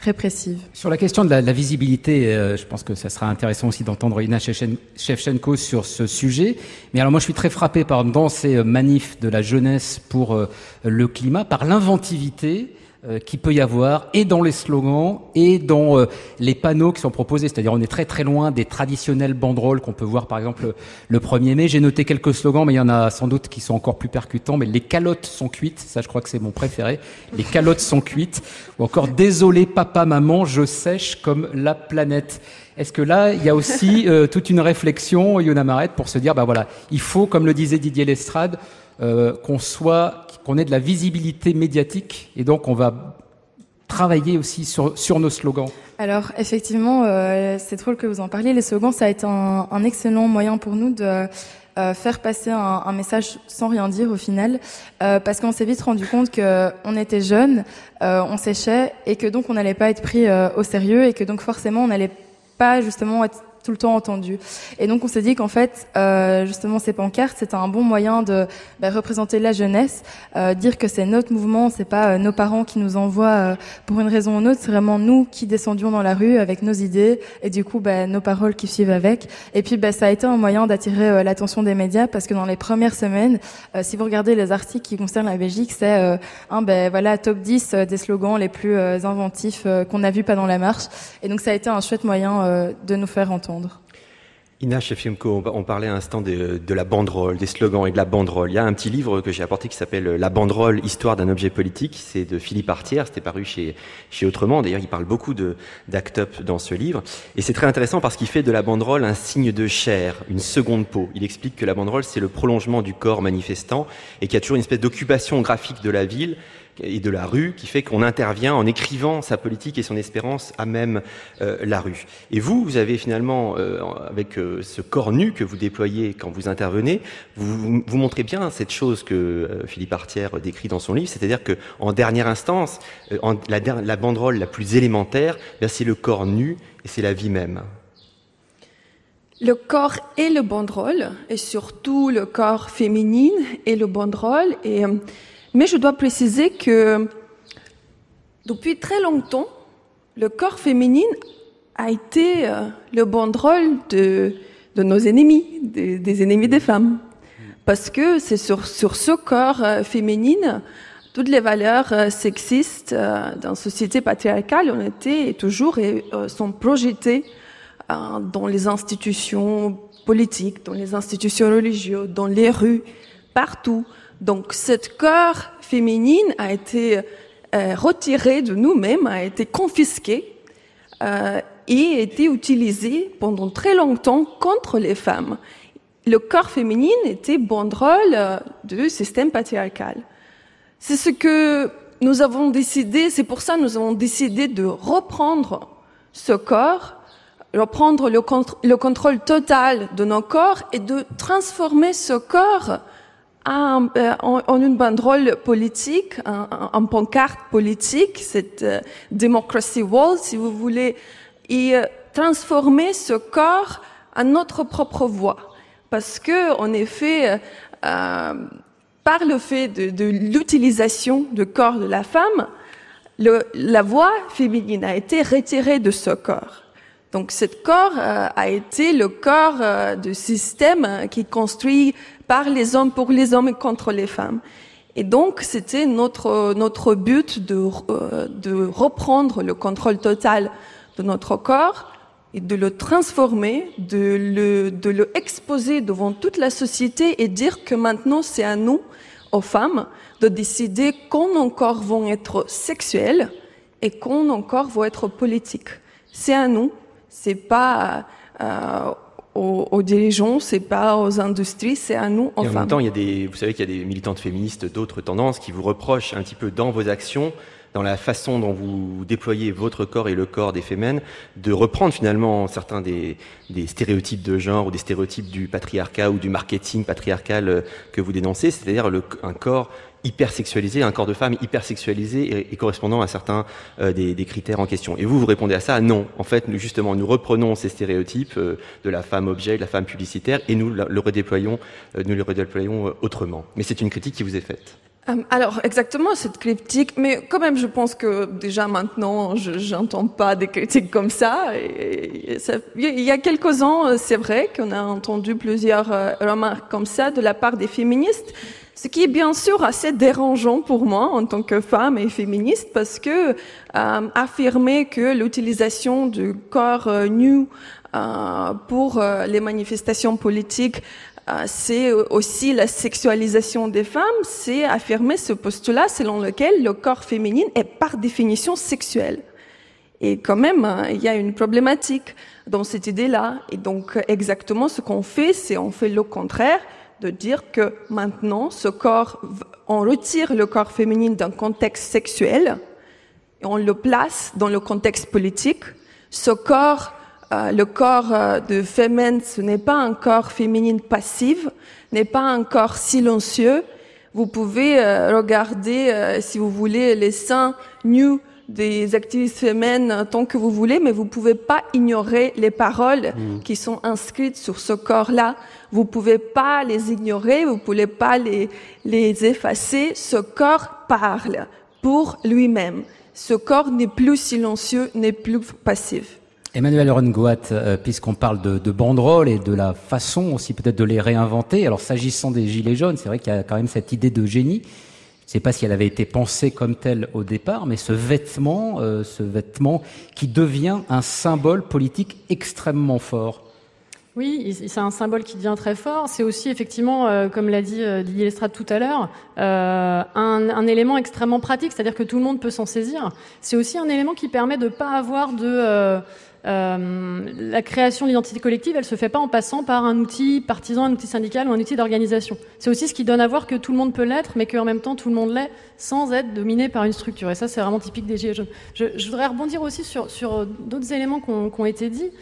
répressive. Sur la question de la, la visibilité, euh, je pense que ça sera intéressant aussi d'entendre Inna Shevchenko sur ce sujet. Mais alors moi, je suis très frappé par dans ces manifs de la jeunesse pour euh, le climat, par l'inventivité euh, qu'il peut y avoir, et dans les slogans, et dans euh, les panneaux qui sont proposés. C'est-à-dire, on est très très loin des traditionnelles banderoles qu'on peut voir, par exemple, le premier mai. J'ai noté quelques slogans, mais il y en a sans doute qui sont encore plus percutants. Mais les calottes sont cuites, ça je crois que c'est mon préféré. Les calottes sont cuites. Ou encore, désolé papa, maman, je sèche comme la planète. Est-ce que là, il y a aussi euh, toute une réflexion, Yona Maret, pour se dire, bah voilà, il faut, comme le disait Didier Lestrade, euh, qu'on soit, qu'on ait de la visibilité médiatique, et donc on va travailler aussi sur, sur nos slogans. Alors effectivement, euh, c'est drôle que vous en parliez. Les slogans, ça a été un, un excellent moyen pour nous de euh, faire passer un, un message sans rien dire au final, euh, parce qu'on s'est vite rendu compte que on était jeunes, euh, on séchait, et que donc on n'allait pas être pris euh, au sérieux, et que donc forcément on n'allait pas justement être tout le temps entendu. Et donc on s'est dit qu'en fait, euh, justement ces pancartes, c'était un bon moyen de bah, représenter la jeunesse, euh, dire que c'est notre mouvement, c'est pas euh, nos parents qui nous envoient euh, pour une raison ou une autre, c'est vraiment nous qui descendions dans la rue avec nos idées et du coup bah, nos paroles qui suivent avec. Et puis bah, ça a été un moyen d'attirer euh, l'attention des médias, parce que dans les premières semaines, euh, si vous regardez les articles qui concernent la Belgique, c'est euh, un ben voilà top dix euh, des slogans les plus euh, inventifs euh, qu'on a vus pendant la marche. Et donc ça a été un chouette moyen euh, de nous faire entendre. Inna Shevchenko, on parlait à l'instant de, de la banderole, des slogans et de la banderole. Il y a un petit livre que j'ai apporté qui s'appelle « La banderole, histoire d'un objet politique ». C'est de Philippe Artière, c'était paru chez, chez Autrement. D'ailleurs, il parle beaucoup de, d'Act Up dans ce livre. Et c'est très intéressant parce qu'il fait de la banderole un signe de chair, une seconde peau. Il explique que la banderole, c'est le prolongement du corps manifestant et qu'il y a toujours une espèce d'occupation graphique de la ville et de la rue qui fait qu'on intervient en écrivant sa politique et son espérance à même euh, la rue. Et vous, vous avez finalement, euh, avec euh, ce corps nu que vous déployez quand vous intervenez, vous, vous montrez bien cette chose que euh, Philippe Artière décrit dans son livre, c'est-à-dire que en dernière instance, euh, en, la, la banderole la plus élémentaire, bien, c'est le corps nu et c'est la vie même. Le corps et le banderole, et surtout le corps féminin et le banderole, et euh, mais je dois préciser que depuis très longtemps, le corps féminin a été euh, le banderole de, de nos ennemis, des, des ennemis des femmes. Parce que c'est sur, sur ce corps euh, féminin, toutes les valeurs euh, sexistes euh, dans la société patriarcale ont été et toujours et, euh, sont projetées euh, dans les institutions politiques, dans les institutions religieuses, dans les rues, partout. Donc, cette corps féminine a été euh, retiré de nous-mêmes, a été confisqué euh, et a été utilisé pendant très longtemps contre les femmes. Le corps féminin était banderole euh, du système patriarcal. C'est ce que nous avons décidé, c'est pour ça que nous avons décidé de reprendre ce corps, reprendre le, contr- le contrôle total de nos corps et de transformer ce corps En, en, en une banderole politique, en, en pancarte politique, cette euh, democracy wall, si vous voulez, et euh, transformer ce corps à notre propre voix. Parce que, en effet, euh, par le fait de, de l'utilisation du corps de la femme, le, la voix féminine a été retirée de ce corps. Donc, ce corps euh, a été le corps euh, du système euh, qui est construit par les hommes, pour les hommes et contre les femmes. Et donc, c'était notre notre but de euh, de reprendre le contrôle total de notre corps et de le transformer, de le de le exposer devant toute la société et dire que maintenant c'est à nous, aux femmes, de décider quand nos corps vont être sexuels et quand nos corps vont être politiques. C'est à nous. C'est pas euh, aux, aux dirigeants, c'est pas aux industries, c'est à nous, en femmes. En même temps, il y a des, vous savez qu'il y a des militantes féministes d'autres tendances qui vous reprochent un petit peu dans vos actions, dans la façon dont vous déployez votre corps et le corps des fémènes, de reprendre finalement certains des, des stéréotypes de genre ou des stéréotypes du patriarcat ou du marketing patriarcal que vous dénoncez, c'est-à-dire le, un corps hypersexualisé, un corps de femme hypersexualisé et, et correspondant à certains euh, des, des critères en question. Et vous, vous répondez à ça, non. En fait, nous, justement, nous reprenons ces stéréotypes euh, de la femme objet, de la femme publicitaire, et nous le redéployons, euh, nous le redéployons euh, autrement. Mais c'est une critique qui vous est faite. Alors, exactement, cette critique, mais quand même, je pense que déjà maintenant, je j'entends pas des critiques comme ça. Et, et ça il y a quelques ans, c'est vrai qu'on a entendu plusieurs euh, remarques comme ça de la part des féministes, ce qui est bien sûr assez dérangeant pour moi en tant que femme et féministe, parce que euh, affirmer que l'utilisation du corps euh, nu euh, pour euh, les manifestations politiques c'est aussi la sexualisation des femmes, c'est affirmer ce postulat selon lequel le corps féminin est par définition sexuel. Et quand même, il y a une problématique dans cette idée-là. Et donc, exactement ce qu'on fait, c'est on fait le contraire, de dire que maintenant, ce corps, on retire le corps féminin d'un contexte sexuel et on le place dans le contexte politique. Ce corps Euh, le corps euh, de féminin, ce n'est pas un corps féminin passif, n'est pas un corps silencieux. Vous pouvez euh, regarder, euh, si vous voulez, les seins nus des activistes féminines tant que vous voulez, mais vous pouvez pas ignorer les paroles mmh. qui sont inscrites sur ce corps-là. Vous pouvez pas les ignorer, vous pouvez pas les, les effacer. Ce corps parle pour lui-même. Ce corps n'est plus silencieux, n'est plus passif. Emmanuel Rungoat, euh, puisqu'on parle de, de banderoles et de la façon aussi peut-être de les réinventer. Alors s'agissant des gilets jaunes, c'est vrai qu'il y a quand même cette idée de génie. Je ne sais pas si elle avait été pensée comme telle au départ, mais ce vêtement, euh, ce vêtement qui devient un symbole politique extrêmement fort. Oui, c'est un symbole qui devient très fort. C'est aussi effectivement, euh, comme l'a dit euh, Didier Lestrade tout à l'heure, euh, un, un élément extrêmement pratique, c'est-à-dire que tout le monde peut s'en saisir. C'est aussi un élément qui permet de ne pas avoir de... Euh, Euh, la création d'identité collective, elle se fait pas en passant par un outil partisan, un outil syndical ou un outil d'organisation. C'est aussi ce qui donne à voir que tout le monde peut l'être, mais qu'en même temps tout le monde l'est, sans être dominé par une structure. Et ça, c'est vraiment typique des Gilets jaunes. Je, je voudrais rebondir aussi sur, sur d'autres éléments qui ont, qui ont été dits.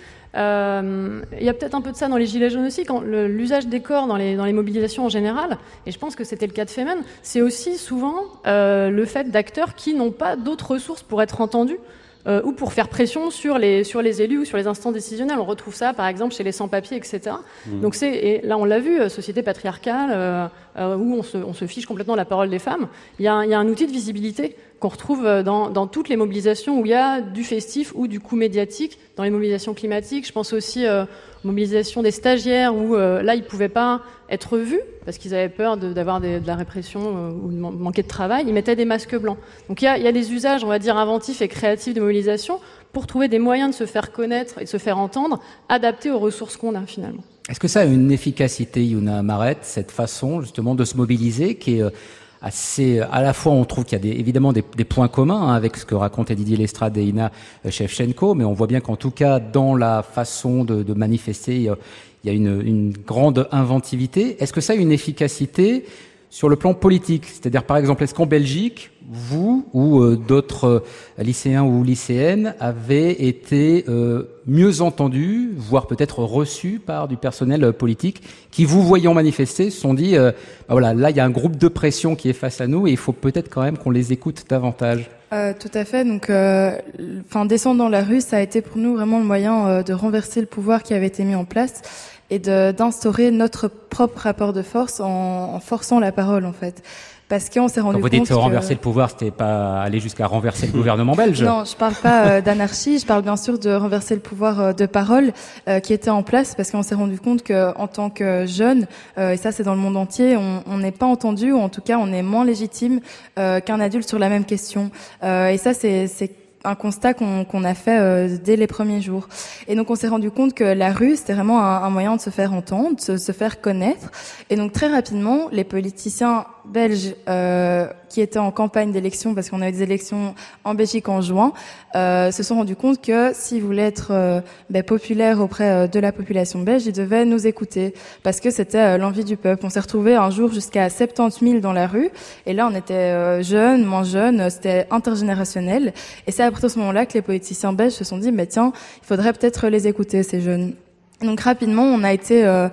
Euh, il y a peut-être un peu de ça dans les Gilets jaunes aussi, quand le, l'usage des corps dans les, dans les mobilisations en général, et je pense que c'était le cas de Femen, c'est aussi souvent euh, le fait d'acteurs qui n'ont pas d'autres ressources pour être entendus, Euh, ou pour faire pression sur les sur les élus ou sur les instances décisionnelles. On retrouve ça, par exemple, chez les sans-papiers, et cetera. Mmh. Donc c'est et là on l'a vu, euh, société patriarcale euh, euh, où on se on se fiche complètement de la parole des femmes. Il y a il y a un outil de visibilité qu'on retrouve dans dans toutes les mobilisations où il y a du festif ou du coup médiatique. Dans les mobilisations climatiques, je pense aussi euh, aux mobilisations des stagiaires où euh, là ils pouvaient pas être vus parce qu'ils avaient peur de, d'avoir des, de la répression euh, ou de man- manquer de travail. Ils mettaient des masques blancs. Donc il y a, il y a des usages, on va dire, inventifs et créatifs de mobilisation pour trouver des moyens de se faire connaître et de se faire entendre, adaptés aux ressources qu'on a finalement. Est-ce que ça a une efficacité, Yuna Amaret, cette façon justement de se mobiliser qui est assez, à la fois on trouve qu'il y a des, évidemment des, des points communs hein, avec ce que racontaient Didier Lestrade et Ina Shevchenko, mais on voit bien qu'en tout cas dans la façon de, de manifester, il y a, il y a une, une grande inventivité. Est-ce que ça a une efficacité sur le plan politique? C'est-à-dire par exemple, est-ce qu'en Belgique, vous ou euh, d'autres euh, lycéens ou lycéennes avez été euh, mieux entendus, voire peut-être reçus par du personnel euh, politique qui, vous voyant manifester, se sont dit euh, bah voilà, là il y a un groupe de pression qui est face à nous et il faut peut-être quand même qu'on les écoute davantage. Euh, tout à fait. Donc, euh, enfin, descendre dans la rue, ça a été pour nous vraiment le moyen euh, de renverser le pouvoir qui avait été mis en place et de, d'instaurer notre propre rapport de force en, en forçant la parole, en fait. Parce qu'on s'est rendu Quand vous compte dites que... renverser le pouvoir, c'était pas aller jusqu'à renverser le gouvernement belge. Non, je parle pas euh, d'anarchie, je parle bien sûr de renverser le pouvoir euh, de parole euh, qui était en place, parce qu'on s'est rendu compte que en tant que jeunes, euh, et ça c'est dans le monde entier, on n'est pas entendu, ou en tout cas on est moins légitime euh, qu'un adulte sur la même question. Euh, et ça c'est c'est un constat qu'on, qu'on a fait euh, dès les premiers jours. Et donc on s'est rendu compte que la rue, c'était vraiment un, un moyen de se faire entendre, de se, se faire connaître. Et donc très rapidement, les politiciens belges euh, qui étaient en campagne d'élection, parce qu'on a eu des élections en Belgique en juin, euh, se sont rendus compte que s'ils voulaient être euh, ben, populaires auprès euh, de la population belge, ils devaient nous écouter, parce que c'était euh, l'envie du peuple. On s'est retrouvés un jour jusqu'à soixante-dix mille dans la rue, et là on était euh, jeunes, moins jeunes, c'était intergénérationnel. Et c'est à partir de ce moment-là que les politiciens belges se sont dit, mais tiens, il faudrait peut-être les écouter, ces jeunes. Donc rapidement, on a été... Euh,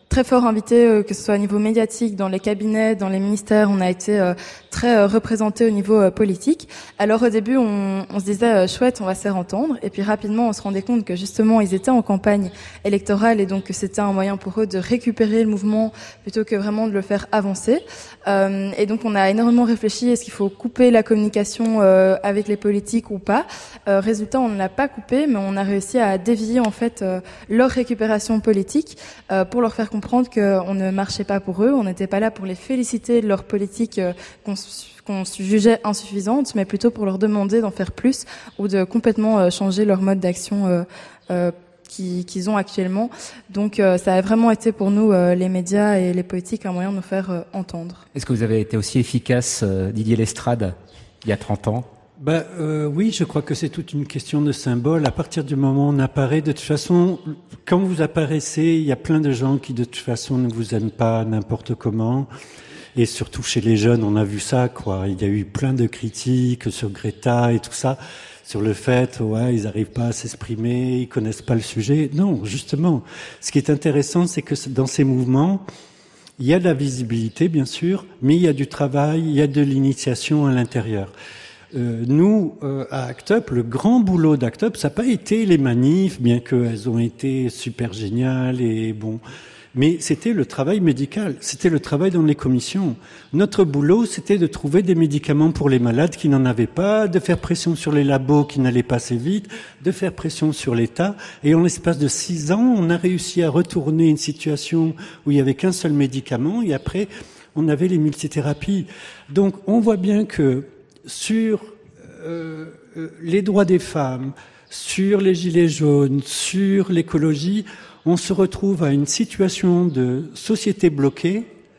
très fort invité, euh, que ce soit au niveau médiatique, dans les cabinets, dans les ministères, on a été euh, très euh, représenté au niveau euh, politique. Alors au début, on, on se disait euh, chouette, on va se faire entendre, et puis rapidement, on se rendait compte que justement, ils étaient en campagne électorale et donc que c'était un moyen pour eux de récupérer le mouvement plutôt que vraiment de le faire avancer. Euh, et donc, on a énormément réfléchi, est-ce qu'il faut couper la communication euh, avec les politiques ou pas ? euh, Résultat, on ne l'a pas coupé, mais on a réussi à dévier en fait euh, leur récupération politique euh, pour leur faire comprendre qu'on ne marchait pas pour eux, on n'était pas là pour les féliciter de leur politique euh, qu'on, qu'on jugeait insuffisante, mais plutôt pour leur demander d'en faire plus ou de complètement euh, changer leur mode d'action euh, euh, qu'ils, qu'ils ont actuellement. Donc euh, ça a vraiment été pour nous, euh, les médias et les politiques, un moyen de nous faire euh, entendre. Est-ce que vous avez été aussi efficace, euh, Didier Lestrade, il y a trente ans ? Ben, euh, oui, je crois que c'est toute une question de symbole. À partir du moment où on apparaît, de toute façon, quand vous apparaissez, il y a plein de gens qui de toute façon ne vous aiment pas n'importe comment. Et surtout chez les jeunes, on a vu ça, quoi. Il y a eu plein de critiques sur Greta et tout ça, sur le fait, ouais, ils n'arrivent pas à s'exprimer, ils connaissent pas le sujet. Non, justement, ce qui est intéressant, c'est que dans ces mouvements, il y a de la visibilité, bien sûr, mais il y a du travail, il y a de l'initiation à l'intérieur. Euh, nous, euh, à ACT UP, le grand boulot d'ACT UP, ça n'a pas été les manifs, bien qu'elles ont été super géniales et bon, mais c'était le travail médical, c'était le travail dans les commissions. Notre boulot, c'était de trouver des médicaments pour les malades qui n'en avaient pas, de faire pression sur les labos qui n'allaient pas assez vite, de faire pression sur l'État. Et en l'espace de six ans, on a réussi à retourner une situation où il y avait qu'un seul médicament et après, on avait les multithérapies. Donc, on voit bien que sur euh, les droits des femmes, sur les gilets jaunes, sur l'écologie, on se retrouve à une situation de société bloquée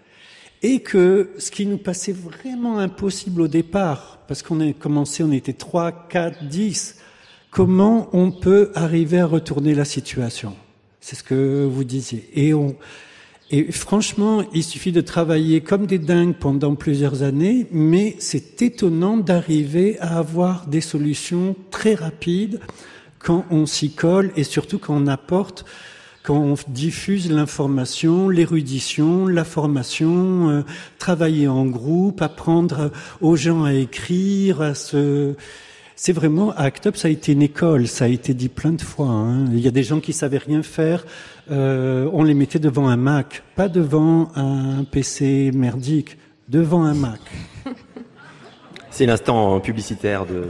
et que ce qui nous passait vraiment impossible au départ, parce qu'on a commencé, on était trois, quatre, dix, comment on peut arriver à retourner la situation ? C'est ce que vous disiez. Et on... Et franchement, il suffit de travailler comme des dingues pendant plusieurs années, mais c'est étonnant d'arriver à avoir des solutions très rapides quand on s'y colle et surtout quand on apporte, quand on diffuse l'information, l'érudition, la formation, euh, travailler en groupe, apprendre aux gens à écrire, à se... C'est vraiment, à ACT UP, ça a été une école, ça a été dit plein de fois. Hein. Il y a des gens qui savaient rien faire, euh, on les mettait devant un Mac, pas devant un P C merdique, devant un Mac. C'est l'instant publicitaire de,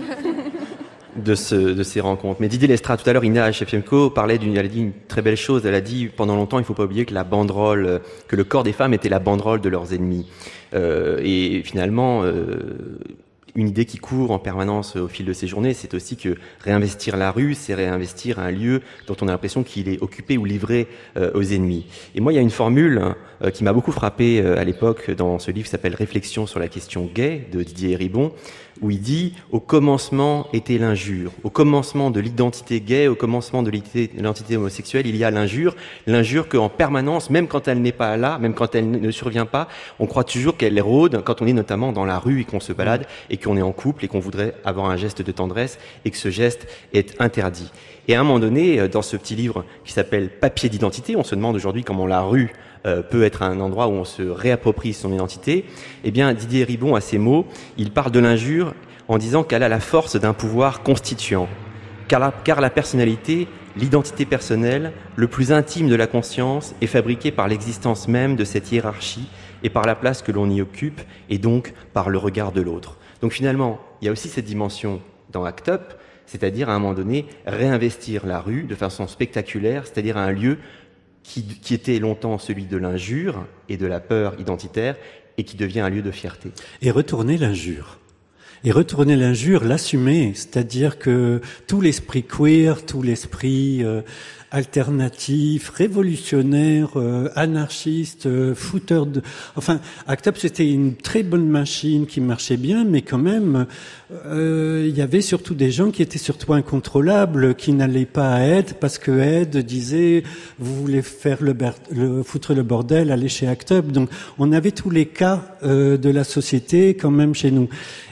de, ce, de ces rencontres. Mais Didier Lestrade, tout à l'heure, Ina Shevchenko parlait d'une, elle a dit une très belle chose. Elle a dit, pendant longtemps, il ne faut pas oublier que la banderole, que le corps des femmes était la banderole de leurs ennemis. Euh, et finalement, euh, une idée qui court en permanence au fil de ces journées, c'est aussi que réinvestir la rue, c'est réinvestir un lieu dont on a l'impression qu'il est occupé ou livré euh, aux ennemis. Et moi, il y a une formule euh, qui m'a beaucoup frappé euh, à l'époque dans ce livre qui s'appelle « Réflexion sur la question gay » de Didier Héribon, où il dit « Au commencement était l'injure. Au commencement de l'identité gay, au commencement de l'identité homosexuelle, il y a l'injure. L'injure qu'en permanence, même quand elle n'est pas là, même quand elle ne survient pas, on croit toujours qu'elle rôde quand on est notamment dans la rue et qu'on se balade et qu'on est en couple et qu'on voudrait avoir un geste de tendresse et que ce geste est interdit. » Et à un moment donné, dans ce petit livre qui s'appelle « Papier d'identité », on se demande aujourd'hui comment la rue euh, peut être un endroit où on se réapproprie son identité. Eh bien, Didier Héribon, à ces mots, il parle de l'injure en disant qu'elle a la force d'un pouvoir constituant. Car la, car la personnalité, l'identité personnelle, le plus intime de la conscience, est fabriquée par l'existence même de cette hiérarchie et par la place que l'on y occupe, et donc par le regard de l'autre. Donc finalement, il y a aussi cette dimension dans ACT UP, c'est-à-dire à un moment donné, réinvestir la rue de façon spectaculaire, c'est-à-dire un lieu qui, qui était longtemps celui de l'injure et de la peur identitaire et qui devient un lieu de fierté. Et retourner l'injure. Et retourner l'injure, l'assumer, c'est-à-dire que tout l'esprit queer, tout l'esprit euh, alternatif, révolutionnaire, euh, anarchiste, euh, fouteur de... Enfin, ACT UP, c'était une très bonne machine qui marchait bien, mais quand même, euh, il y avait surtout des gens qui étaient surtout incontrôlables, qui n'allaient pas à Aide, parce que Aide disait, vous voulez faire le, ber- le foutre le bordel, allez chez ACT UP. Donc, on avait tous les cas euh, de la société quand même chez nous.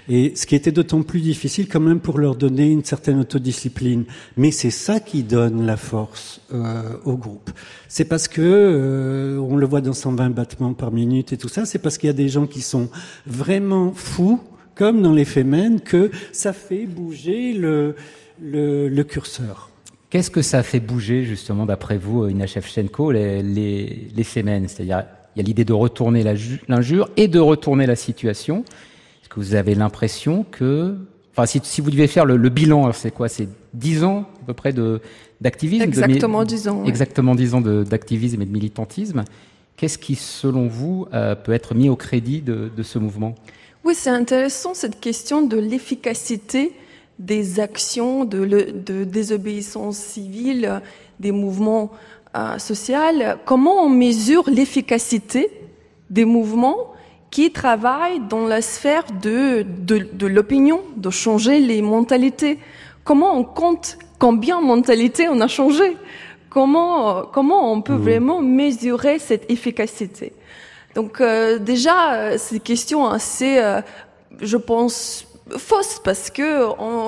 Et ce qui était d'autant plus difficile quand même pour leur donner une certaine autodiscipline. Mais c'est ça qui donne la force euh, au groupe. C'est parce que, euh, on le voit dans cent vingt battements par minute et tout ça, c'est parce qu'il y a des gens qui sont vraiment fous, comme dans les Femen, que ça fait bouger le, le, le curseur. Qu'est-ce que ça fait bouger, justement, d'après vous, Inna Shevchenko, les, les, les Femen? C'est-à-dire, il y a l'idée de retourner la ju- l'injure et de retourner la situation. Est-ce que vous avez l'impression que... Enfin, si, si vous deviez faire le, le bilan, alors c'est quoi? C'est dix ans, à peu près, de, d'activisme? Exactement de, dix ans. Oui. Exactement dix ans de, d'activisme et de militantisme. Qu'est-ce qui, selon vous, euh, peut être mis au crédit de, de ce mouvement? Oui, c'est intéressant, cette question de l'efficacité des actions de, le, de désobéissance civile, des mouvements euh, sociaux. Comment on mesure l'efficacité des mouvements qui travaillent dans la sphère de, de, de l'opinion, de changer les mentalités? Comment on compte combien de mentalités on a changé? Comment, comment on peut mmh. vraiment mesurer cette efficacité? Donc euh, déjà, c'est une question assez, euh, je pense, fausse, parce que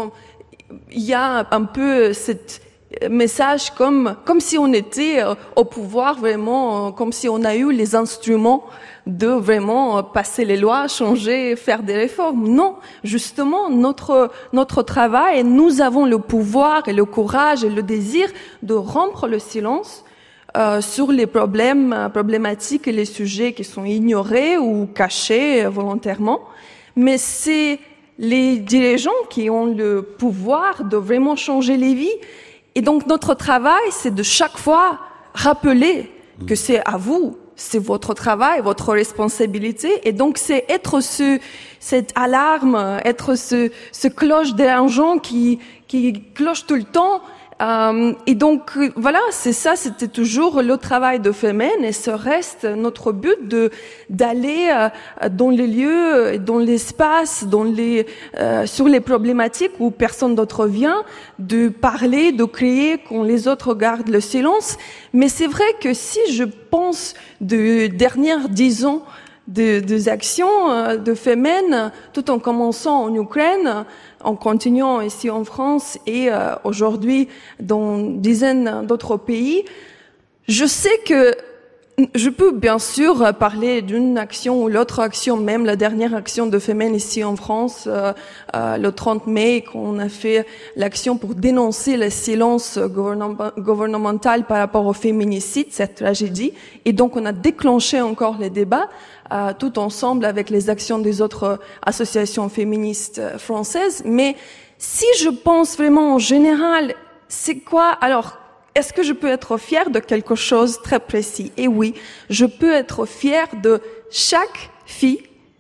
il y a un peu cette message comme comme si on était euh, au pouvoir, vraiment, euh, comme si on a eu les instruments de vraiment euh, passer les lois, changer, faire des réformes. Non, justement, notre notre travail, nous avons le pouvoir et le courage et le désir de rompre le silence Euh, sur les problèmes, euh, problématiques et les sujets qui sont ignorés ou cachés euh, volontairement. Mais c'est les dirigeants qui ont le pouvoir de vraiment changer les vies. Et donc notre travail, c'est de chaque fois rappeler que c'est à vous, c'est votre travail, votre responsabilité. Et donc c'est être ce, cette alarme, être ce, ce cloche dérangeant qui, qui cloche tout le temps. Euh, et donc voilà, c'est ça, c'était toujours le travail de Femen, et ce reste notre but de d'aller euh, dans les lieux, dans l'espace, dans les euh, sur les problématiques où personne d'autre vient, de parler, de crier quand les autres gardent le silence. Mais c'est vrai que si je pense de dernières dix ans de, des actions euh, de Femen, tout en commençant en Ukraine, en continuant ici en France et euh, aujourd'hui dans dizaines d'autres pays, je sais que je peux bien sûr parler d'une action ou l'autre action, même la dernière action de Femen ici en France, euh, euh, le trente mai, qu'on a fait l'action pour dénoncer le silence gouvernemental par rapport au féminicide, cette tragédie. Et donc on a déclenché encore les débats euh, tout ensemble avec les actions des autres associations féministes françaises. Mais si je pense vraiment en général, c'est quoi alors? Est-ce que je peux être fière de quelque chose très précis? Et oui, je peux être fière de chaque fille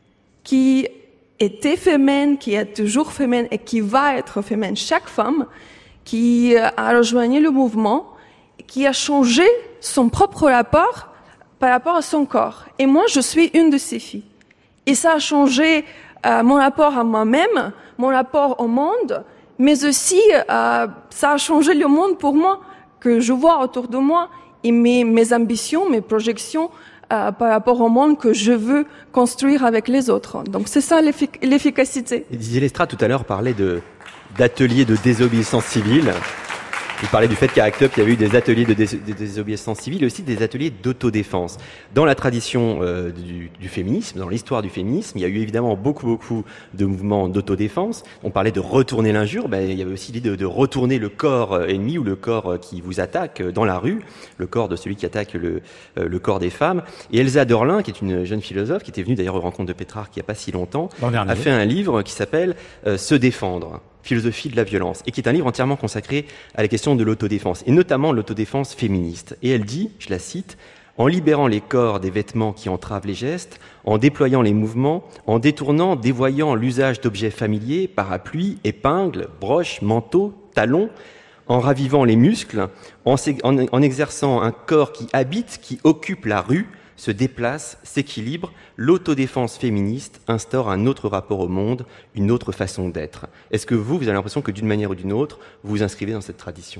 qui était Femen, qui est toujours Femen et qui va être Femen. Chaque femme qui a rejoint le mouvement, qui a changé son propre rapport par rapport à son corps. Et moi, je suis une de ces filles. Et ça a changé euh, mon rapport à moi-même, mon rapport au monde, mais aussi euh, ça a changé le monde pour moi, que je vois autour de moi, et mes, mes ambitions, mes projections euh, par rapport au monde que je veux construire avec les autres. Donc c'est ça l'effic- l'efficacité. Et Didier Lestra tout à l'heure parlait de, d'ateliers de désobéissance civile. Il parlait du fait qu'à ACT UP, il y avait eu des ateliers de, dés- de désobéissance civile et aussi des ateliers d'autodéfense. Dans la tradition euh, du, du féminisme, dans l'histoire du féminisme, il y a eu évidemment beaucoup, beaucoup de mouvements d'autodéfense. On parlait de retourner l'injure, ben, il y avait aussi l'idée de, de retourner le corps ennemi ou le corps qui vous attaque dans la rue, le corps de celui qui attaque le, euh, le corps des femmes. Et Elsa Dorlin, qui est une jeune philosophe, qui était venue d'ailleurs aux rencontres de Pétrarque il n'y a pas si longtemps, a fait un livre qui s'appelle euh, « Se défendre ». Philosophie de la violence, et qui est un livre entièrement consacré à la question de l'autodéfense, et notamment l'autodéfense féministe. Et elle dit, je la cite, « En libérant les corps des vêtements qui entravent les gestes, en déployant les mouvements, en détournant, dévoyant l'usage d'objets familiers, parapluies, épingles, broches, manteaux, talons, en ravivant les muscles, en, en, en exerçant un corps qui habite, qui occupe la rue, se déplace, s'équilibre, l'autodéfense féministe instaure un autre rapport au monde, une autre façon d'être. » Est-ce que vous, vous avez l'impression que d'une manière ou d'une autre, vous vous inscrivez dans cette tradition?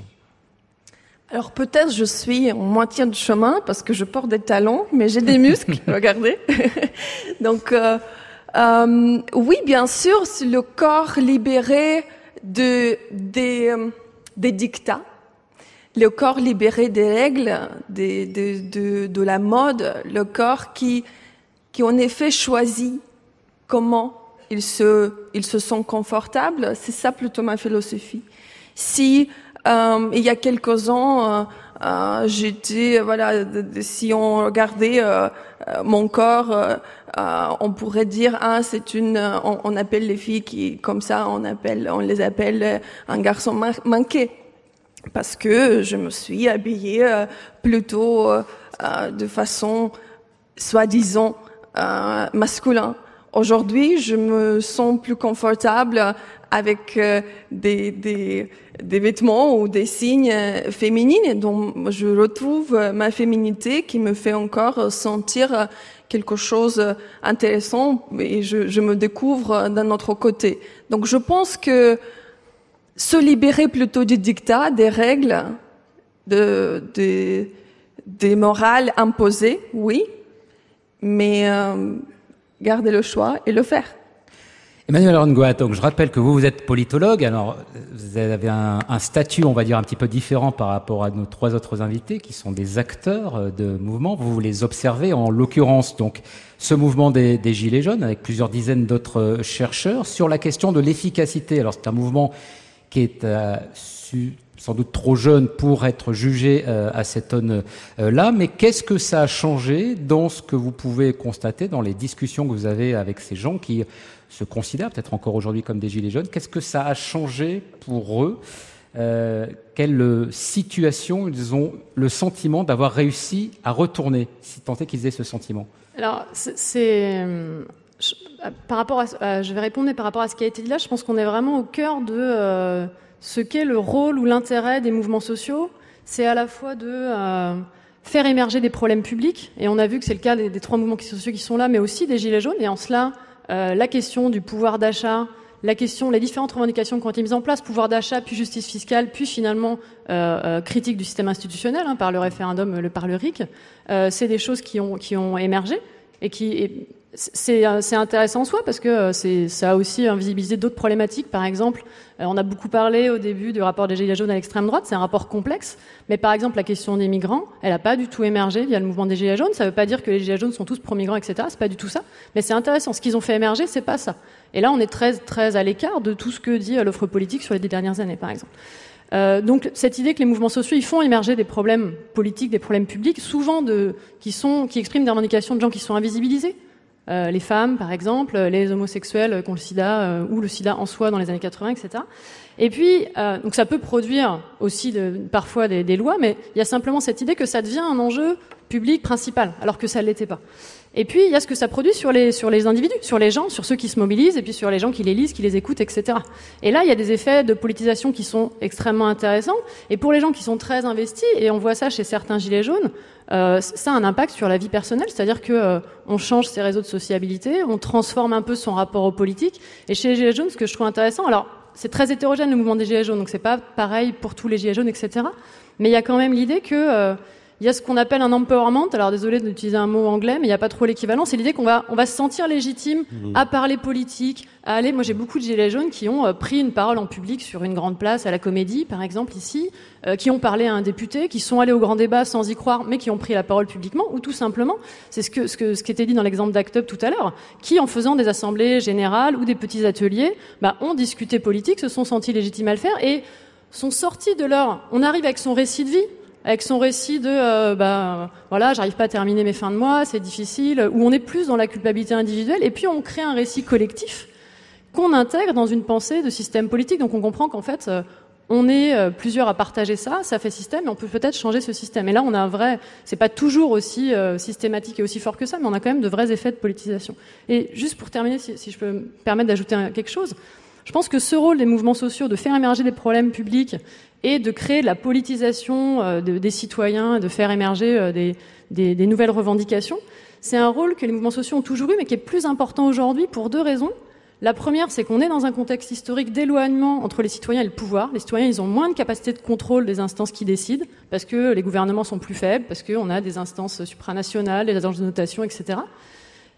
Alors peut-être je suis en moitié de chemin parce que je porte des talons, mais j'ai des muscles, regardez. Donc euh, Euh, oui, bien sûr, c'est le corps libéré de, des, des dictats, le corps libéré des règles, des, de, de, de la mode, le corps qui, qui en effet choisit comment ils se, ils se sont confortables. C'est ça plutôt ma philosophie. Si euh, il y a quelques ans, euh, euh, j'étais, voilà, de, de, si on regardait euh, euh, mon corps, euh, euh, on pourrait dire, ah, c'est une, on, on appelle les filles qui, comme ça, on appelle, on les appelle un garçon man- manqué, parce que je me suis habillée euh, plutôt euh, euh, de façon, soi-disant, euh, masculin. Aujourd'hui, je me sens plus confortable avec euh, des, des, des vêtements ou des signes féminines, et donc je retrouve ma féminité qui me fait encore sentir quelque chose d'intéressant, et je, je me découvre d'un autre côté. Donc je pense que se libérer plutôt du dictat, des règles, de, de, des morales imposées, oui, mais euh, garder le choix et le faire. Emmanuelle Arangoat, donc je rappelle que vous, vous êtes politologue, alors vous avez un, un statut, on va dire, un petit peu différent par rapport à nos trois autres invités, qui sont des acteurs de mouvements. Vous les observez, en l'occurrence, donc, ce mouvement des, des Gilets jaunes, avec plusieurs dizaines d'autres chercheurs, sur la question de l'efficacité. Alors c'est un mouvement qui est euh, su, sans doute trop jeune pour être jugé euh, à cette aune-là, mais qu'est-ce que ça a changé dans ce que vous pouvez constater dans les discussions que vous avez avec ces gens qui se considèrent peut-être encore aujourd'hui comme des gilets jaunes? Qu'est-ce que ça a changé pour eux? euh, Quelle situation ils ont le sentiment d'avoir réussi à retourner, si tant est qu'ils aient ce sentiment? Alors, c'est... c'est... Je, par rapport à, je vais répondre, mais par rapport à ce qui a été dit là, je pense qu'on est vraiment au cœur de euh, ce qu'est le rôle ou l'intérêt des mouvements sociaux. C'est à la fois de euh, faire émerger des problèmes publics, et on a vu que c'est le cas des, des trois mouvements sociaux qui sont là, mais aussi des Gilets jaunes, et en cela, euh, la question du pouvoir d'achat, la question, les différentes revendications qui ont été mises en place, pouvoir d'achat, puis justice fiscale, puis finalement euh, euh, critique du système institutionnel, hein, par le référendum, le, par le R I C, euh, c'est des choses qui ont, qui ont émergé, et qui... Et, C'est, c'est intéressant en soi parce que c'est, ça a aussi invisibilisé d'autres problématiques. Par exemple, on a beaucoup parlé au début du rapport des Gilets jaunes à l'extrême droite. C'est un rapport complexe. Mais par exemple, la question des migrants, elle n'a pas du tout émergé via le mouvement des Gilets jaunes. Ça ne veut pas dire que les Gilets jaunes sont tous pro-migrants, et cetera. C'est pas du tout ça. Mais c'est intéressant. Ce qu'ils ont fait émerger, c'est pas ça. Et là, on est très, très à l'écart de tout ce que dit l'offre politique sur les dix dernières années, par exemple. Euh, donc cette idée que les mouvements sociaux ils font émerger des problèmes politiques, des problèmes publics, souvent de, qui, sont, qui expriment des revendications de gens qui sont invisibilisés. Euh, les femmes, par exemple, les homosexuels qui ont le sida, euh, ou le sida en soi dans les années quatre-vingts, et cetera. Et puis, euh, donc ça peut produire aussi de, parfois des, des lois, mais il y a simplement cette idée que ça devient un enjeu public principal, alors que ça ne l'était pas. Et puis, il y a ce que ça produit sur les, sur les individus, sur les gens, sur ceux qui se mobilisent, et puis sur les gens qui les lisent, qui les écoutent, et cetera. Et là, il y a des effets de politisation qui sont extrêmement intéressants. Et pour les gens qui sont très investis, et on voit ça chez certains gilets jaunes, euh, ça a un impact sur la vie personnelle, c'est-à-dire que euh, on change ses réseaux de sociabilité, on transforme un peu son rapport aux politiques. Et chez les gilets jaunes, ce que je trouve intéressant, alors c'est très hétérogène le mouvement des gilets jaunes, donc c'est pas pareil pour tous les gilets jaunes, et cetera. Mais il y a quand même l'idée que euh, il y a ce qu'on appelle un empowerment. Alors désolé d'utiliser un mot anglais, mais il n'y a pas trop l'équivalent. C'est l'idée qu'on va, on va se sentir légitime à parler politique, à aller. Moi, j'ai beaucoup de gilets jaunes qui ont euh, pris une parole en public sur une grande place à la Comédie, par exemple ici, euh, qui ont parlé à un député, qui sont allés au grand débat sans y croire, mais qui ont pris la parole publiquement, ou tout simplement, c'est ce que ce que ce qui était dit dans l'exemple d'Act Up tout à l'heure, qui en faisant des assemblées générales ou des petits ateliers, bah, ont discuté politique, se sont sentis légitimes à le faire et sont sortis de leur. On arrive avec son récit de vie. Avec son récit de euh, bah voilà, j'arrive pas à terminer mes fins de mois, c'est difficile, où on est plus dans la culpabilité individuelle, et puis on crée un récit collectif qu'on intègre dans une pensée de système politique. Donc on comprend qu'en fait euh, on est euh, plusieurs à partager ça, ça fait système, et on peut peut-être changer ce système. Et là on a un vrai, c'est pas toujours aussi euh, systématique et aussi fort que ça, mais on a quand même de vrais effets de politisation. Et juste pour terminer, si, si je peux me permettre d'ajouter un, quelque chose. Je pense que ce rôle des mouvements sociaux, de faire émerger des problèmes publics et de créer de la politisation euh, de, des citoyens, de faire émerger euh, des, des, des nouvelles revendications, c'est un rôle que les mouvements sociaux ont toujours eu, mais qui est plus important aujourd'hui pour deux raisons. La première, c'est qu'on est dans un contexte historique d'éloignement entre les citoyens et le pouvoir. Les citoyens, ils ont moins de capacité de contrôle des instances qui décident, parce que les gouvernements sont plus faibles, parce qu'on a des instances supranationales, des agences de notation, et cetera.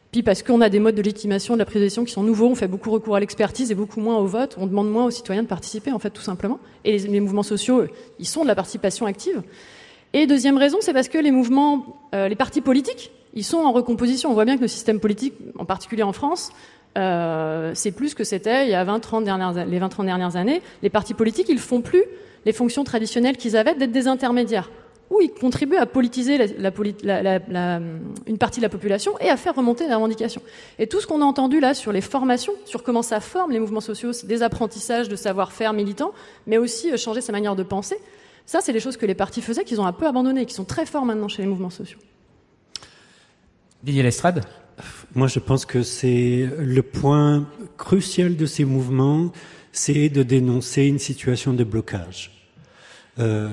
Puis parce qu'on a des modes de légitimation de la prise de décision qui sont nouveaux, on fait beaucoup recours à l'expertise et beaucoup moins au vote, on demande moins aux citoyens de participer, en fait, tout simplement. Et les, les mouvements sociaux, ils sont de la participation active. Et deuxième raison, c'est parce que les mouvements, euh, les partis politiques, ils sont en recomposition. On voit bien que le système politique, en particulier en France, euh, c'est plus que c'était il y a vingt trente dernières, les vingt trente dernières années. Les partis politiques, ils font plus les fonctions traditionnelles qu'ils avaient d'être des intermédiaires, où ils contribuent à politiser la, la, la, la, la, une partie de la population et à faire remonter les revendications. Et tout ce qu'on a entendu là sur les formations, sur comment ça forme les mouvements sociaux, c'est des apprentissages de savoir-faire militant, mais aussi changer sa manière de penser, ça c'est les choses que les partis faisaient, qu'ils ont un peu abandonnées, qui sont très forts maintenant chez les mouvements sociaux. Didier Lestrade ? Moi je pense que c'est le point crucial de ces mouvements, c'est de dénoncer une situation de blocage. Euh,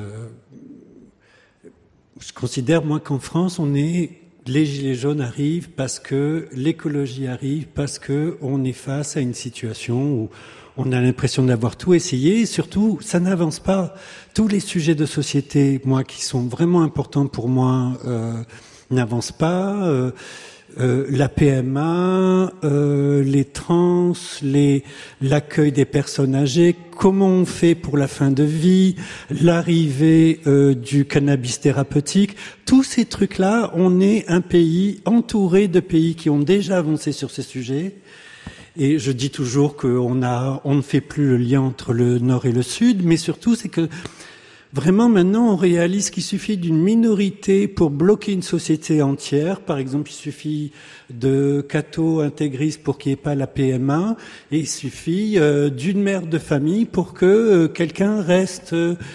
je considère, moi, qu'en France, on est, les Gilets jaunes arrivent parce que l'écologie arrive, parce que on est face à une situation où on a l'impression d'avoir tout essayé, et surtout, ça n'avance pas. Tous les sujets de société, moi, qui sont vraiment importants pour moi, euh, n'avancent pas. Euh, Euh, la P M A, euh, les trans, les, l'accueil des personnes âgées, comment on fait pour la fin de vie, l'arrivée euh, du cannabis thérapeutique, tous ces trucs-là, on est un pays entouré de pays qui ont déjà avancé sur ces sujets. Et je dis toujours qu'on a, on ne fait plus le lien entre le Nord et le Sud, mais surtout c'est que vraiment, maintenant, on réalise qu'il suffit d'une minorité pour bloquer une société entière. Par exemple, il suffit de cathos intégristes pour qu'il n'y ait pas la P M A, et il suffit euh, d'une mère de famille pour que euh, quelqu'un reste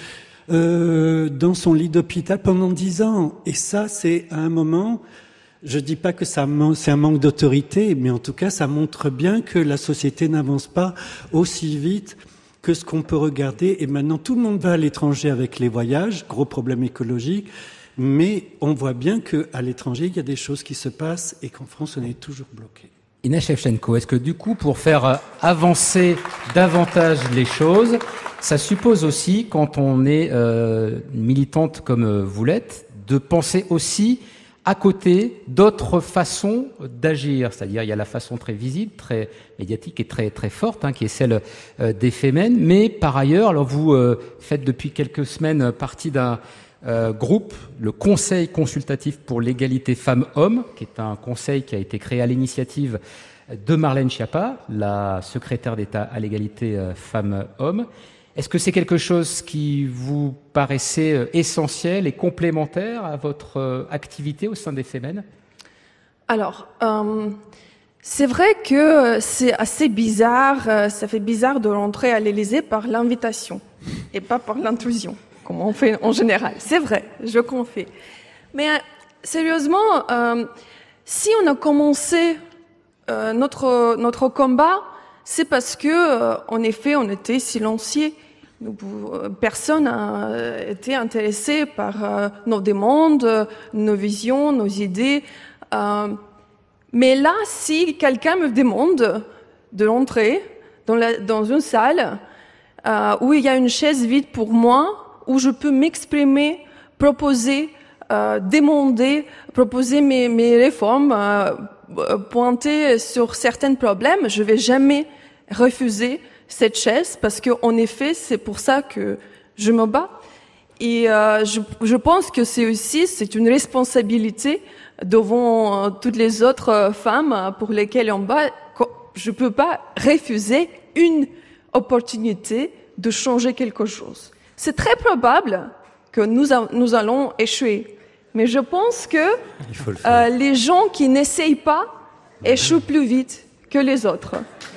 euh, dans son lit d'hôpital pendant dix ans. Et ça, c'est à un moment, je dis pas que ça, c'est un manque d'autorité, mais en tout cas, ça montre bien que la société n'avance pas aussi vite que ce qu'on peut regarder. Et maintenant, tout le monde va à l'étranger avec les voyages, gros problème écologique, mais on voit bien qu'à l'étranger, il y a des choses qui se passent et qu'en France, on est toujours bloqué. Inès Shevchenko, est-ce que du coup, pour faire avancer davantage les choses, ça suppose aussi, quand on est euh, militante comme vous l'êtes, de penser aussi à côté d'autres façons d'agir, c'est-à-dire il y a la façon très visible, très médiatique et très très forte, hein, qui est celle euh, des Femen, mais par ailleurs, alors vous euh, faites depuis quelques semaines partie d'un euh, groupe, le Conseil consultatif pour l'égalité femmes-hommes, qui est un conseil qui a été créé à l'initiative de Marlène Schiappa, la secrétaire d'État à l'égalité euh, femmes-hommes. Est-ce que c'est quelque chose qui vous paraissait essentiel et complémentaire à votre activité au sein des Femen ? Alors, euh, c'est vrai que c'est assez bizarre, ça fait bizarre de rentrer à l'Élysée par l'invitation et pas par l'intrusion, comme on fait en général. C'est vrai, je confie. Mais euh, sérieusement, euh, si on a commencé euh, notre notre combat, c'est parce que, euh, en effet, on était silencieux. Nous, personne n'a été intéressé par euh, nos demandes, nos visions, nos idées. Euh, mais là, si quelqu'un me demande de rentrer dans, la, dans une salle euh, où il y a une chaise vide pour moi, où je peux m'exprimer, proposer, euh, demander, proposer mes, mes réformes, euh, pointer sur certains problèmes, je vais jamais refuser cette chaise parce que en effet c'est pour ça que je me bats et euh, je, je pense que c'est aussi c'est une responsabilité devant euh, toutes les autres femmes pour lesquelles on bat. Je peux pas refuser une opportunité de changer quelque chose. C'est très probable que nous a, nous allons échouer, mais je pense que euh, les gens qui n'essayent pas échouent plus vite que les autres.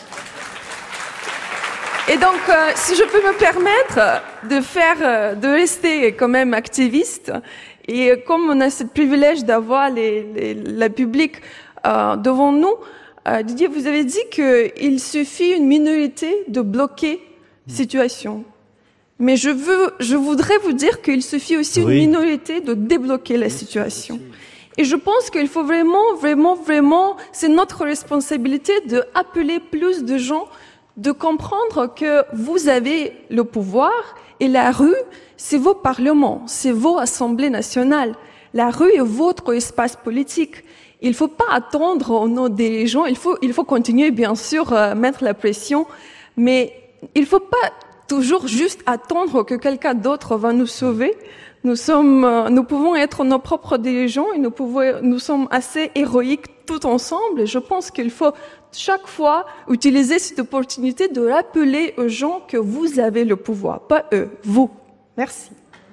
Et donc, euh, si je peux me permettre de faire, euh, de rester quand même activiste, et comme on a ce privilège d'avoir les, les, la public euh, devant nous, euh, Didier, vous avez dit qu'il suffit une minorité de bloquer la situation. Mais je veux, je voudrais vous dire qu'il suffit aussi oui. une minorité de débloquer la situation. Et je pense qu'il faut vraiment, vraiment, vraiment, c'est notre responsabilité de appeler plus de gens de comprendre que vous avez le pouvoir et la rue, c'est vos parlements, c'est vos assemblées nationales. la rue est votre espace politique. Il ne faut pas attendre au nom des gens. Il faut, il faut continuer, bien sûr, à mettre la pression, mais il ne faut pas toujours juste attendre que quelqu'un d'autre va nous sauver. Nous sommes, nous pouvons être nos propres dirigeants et nous pouvons, nous sommes assez héroïques tout ensemble. Et je pense qu'il faut chaque fois utiliser cette opportunité de rappeler aux gens que vous avez le pouvoir, pas eux, vous. Merci.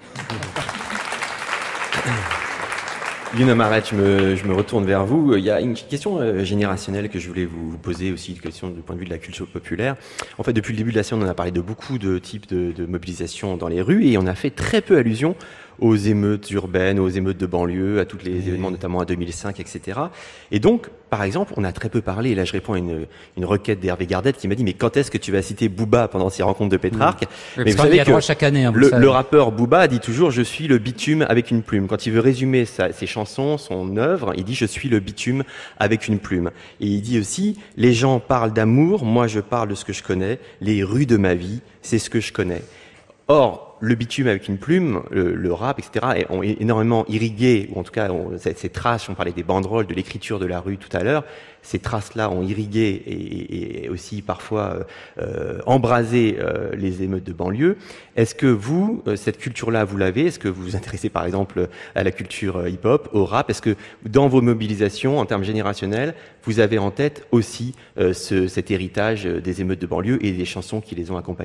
Yuna Maret, je me, je me retourne vers vous. Il y a une question euh, générationnelle que je voulais vous, vous poser aussi, une question du point de vue de la culture populaire. En fait, depuis le début de la séance, on a parlé de beaucoup de types de, de mobilisation dans les rues et on a fait très peu allusion aux émeutes urbaines, aux émeutes de banlieue, à tous les mmh. événements, notamment à deux mille cinq, et cetera. Et donc, par exemple, on a très peu parlé, et là je réponds à une, une requête d'Hervé Gardette qui m'a dit « Mais quand est-ce que tu vas citer Booba pendant ces rencontres de Pétrarque mmh. ?» Oui, Mais vous savez que chaque année, hein, le, le rappeur Booba dit toujours « Je suis le bitume avec une plume ». Quand il veut résumer sa, ses chansons, son œuvre, il dit « Je suis le bitume avec une plume ». Et il dit aussi « Les gens parlent d'amour, moi je parle de ce que je connais, les rues de ma vie, c'est ce que je connais ». Or, le bitume avec une plume, le, le rap, et cetera, ont énormément irrigué, ou en tout cas, on, ces, ces traces, on parlait des banderoles, de l'écriture de la rue tout à l'heure, ces traces-là ont irrigué et, et, et aussi parfois euh, embrasé euh, les émeutes de banlieue. Est-ce que vous, euh, cette culture-là, vous l'avez ? Est-ce que vous vous intéressez par exemple à la culture hip-hop, au rap ? Est-ce que dans vos mobilisations, en termes générationnels, vous avez en tête aussi euh, ce, cet héritage des émeutes de banlieue et des chansons qui les ont accompagnées ?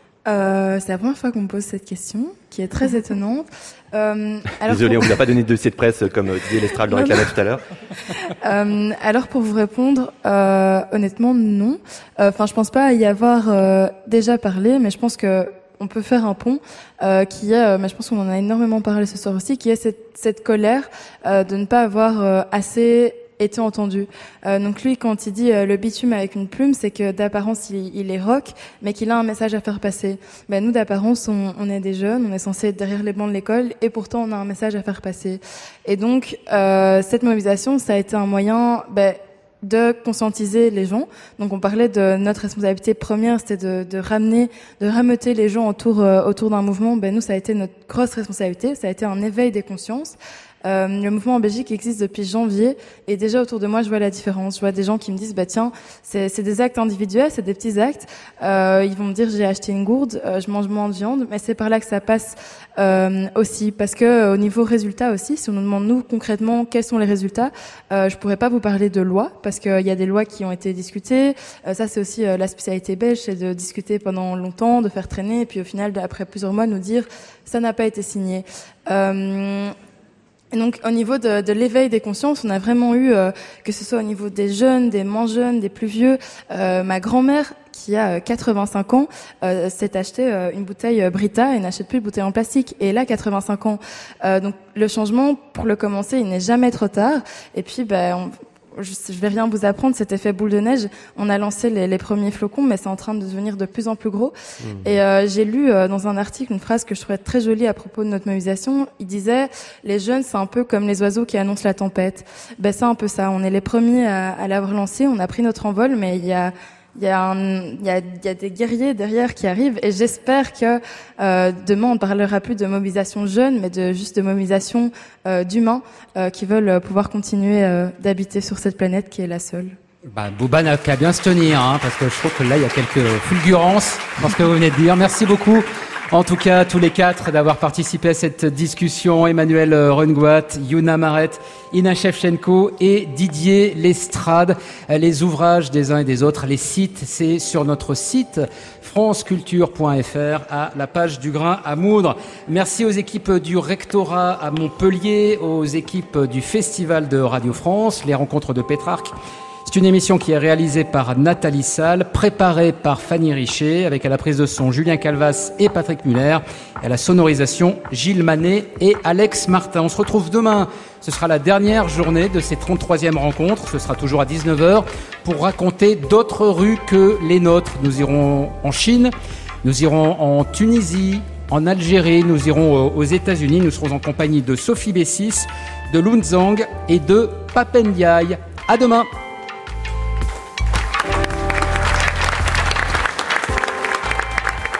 Euh, c'est la première fois qu'on me pose cette question, qui est très étonnante. Euh, alors Désolé, pour... on vous a pas donné de dossier de presse comme disait Lestrade le réclamait tout à l'heure. Euh, alors pour vous répondre, euh, honnêtement non. Enfin, euh, je pense pas y avoir euh, déjà parlé, mais je pense que on peut faire un pont euh, qui est, euh, mais je pense qu'on en a énormément parlé ce soir aussi, qui est cette, cette colère euh, de ne pas avoir euh, assez été entendu. Euh, donc lui, quand il dit euh, le bitume avec une plume, c'est que d'apparence il, il est rock, mais qu'il a un message à faire passer. Ben nous, d'apparence, on, on est des jeunes, on est censé être derrière les bancs de l'école, et pourtant on a un message à faire passer. Et donc euh, cette mobilisation, ça a été un moyen ben, de conscientiser les gens. Donc on parlait de notre responsabilité première, c'était de, de ramener, de rameuter les gens autour euh, autour d'un mouvement. Ben nous, ça a été notre grosse responsabilité, ça a été un éveil des consciences. Euh, le mouvement en Belgique existe depuis janvier et déjà autour de moi je vois la différence. Je vois des gens qui me disent bah tiens c'est, c'est des actes individuels, c'est des petits actes. Euh, ils vont me dire j'ai acheté une gourde, euh, je mange moins de viande, mais c'est par là que ça passe euh, aussi parce que euh, au niveau résultat aussi, si on nous demande nous concrètement quels sont les résultats, euh, je pourrais pas vous parler de lois parce qu'il y a des lois qui ont été discutées. Euh, ça c'est aussi euh, la spécialité belge, c'est de discuter pendant longtemps, de faire traîner et puis au final après plusieurs mois nous dire ça n'a pas été signé. Euh, Et donc, au niveau de, de l'éveil des consciences, on a vraiment eu, euh, que ce soit au niveau des jeunes, des moins jeunes, des plus vieux. Euh, ma grand-mère, qui a quatre-vingt-cinq ans, euh, s'est acheté euh, une bouteille Brita et n'achète plus de bouteille en plastique. Et elle a quatre-vingt-cinq ans. Euh, donc, le changement, pour le commencer, il n'est jamais trop tard. Et puis, ben, on, je, je vais rien vous apprendre, cet effet boule de neige. On a lancé les, les premiers flocons, mais c'est en train de devenir de plus en plus gros. Mmh. Et euh, j'ai lu euh, dans un article une phrase que je trouvais très jolie à propos de notre mobilisation. Il disait « Les jeunes, c'est un peu comme les oiseaux qui annoncent la tempête ». Ben c'est un peu ça. On est les premiers à, à l'avoir lancé. On a pris notre envol, mais il y a il y a un, il y a, il y a des guerriers derrière qui arrivent. Et j'espère que euh, demain on ne parlera plus de mobilisation jeune, mais de juste de mobilisation euh, d'humains euh, qui veulent pouvoir continuer euh, d'habiter sur cette planète qui est la seule. Bah, Booba n'a qu'à bien se tenir, hein, parce que je trouve que là il y a quelques fulgurances dans ce que vous venez de dire. Merci beaucoup. En tout cas, tous les quatre, d'avoir participé à cette discussion. Emmanuel Rengoat, Yuna Maret, Ina Shevchenko et Didier Lestrade. Les ouvrages des uns et des autres, les sites, c'est sur notre site franceculture point f r à la page du grain à moudre. Merci aux équipes du rectorat à Montpellier, aux équipes du Festival de Radio France, les rencontres de Pétrarque. C'est une émission qui est réalisée par Nathalie Salle, préparée par Fanny Richer, avec à la prise de son Julien Calvas et Patrick Muller, et à la sonorisation Gilles Manet et Alex Martin. On se retrouve demain, ce sera la dernière journée de ces trente-troisième rencontres, ce sera toujours à dix-neuf heures, pour raconter d'autres rues que les nôtres. Nous irons en Chine, nous irons en Tunisie, en Algérie, nous irons aux États-Unis, nous serons en compagnie de Sophie Bessis, de Lun Zhang et de Papendiaï. À demain!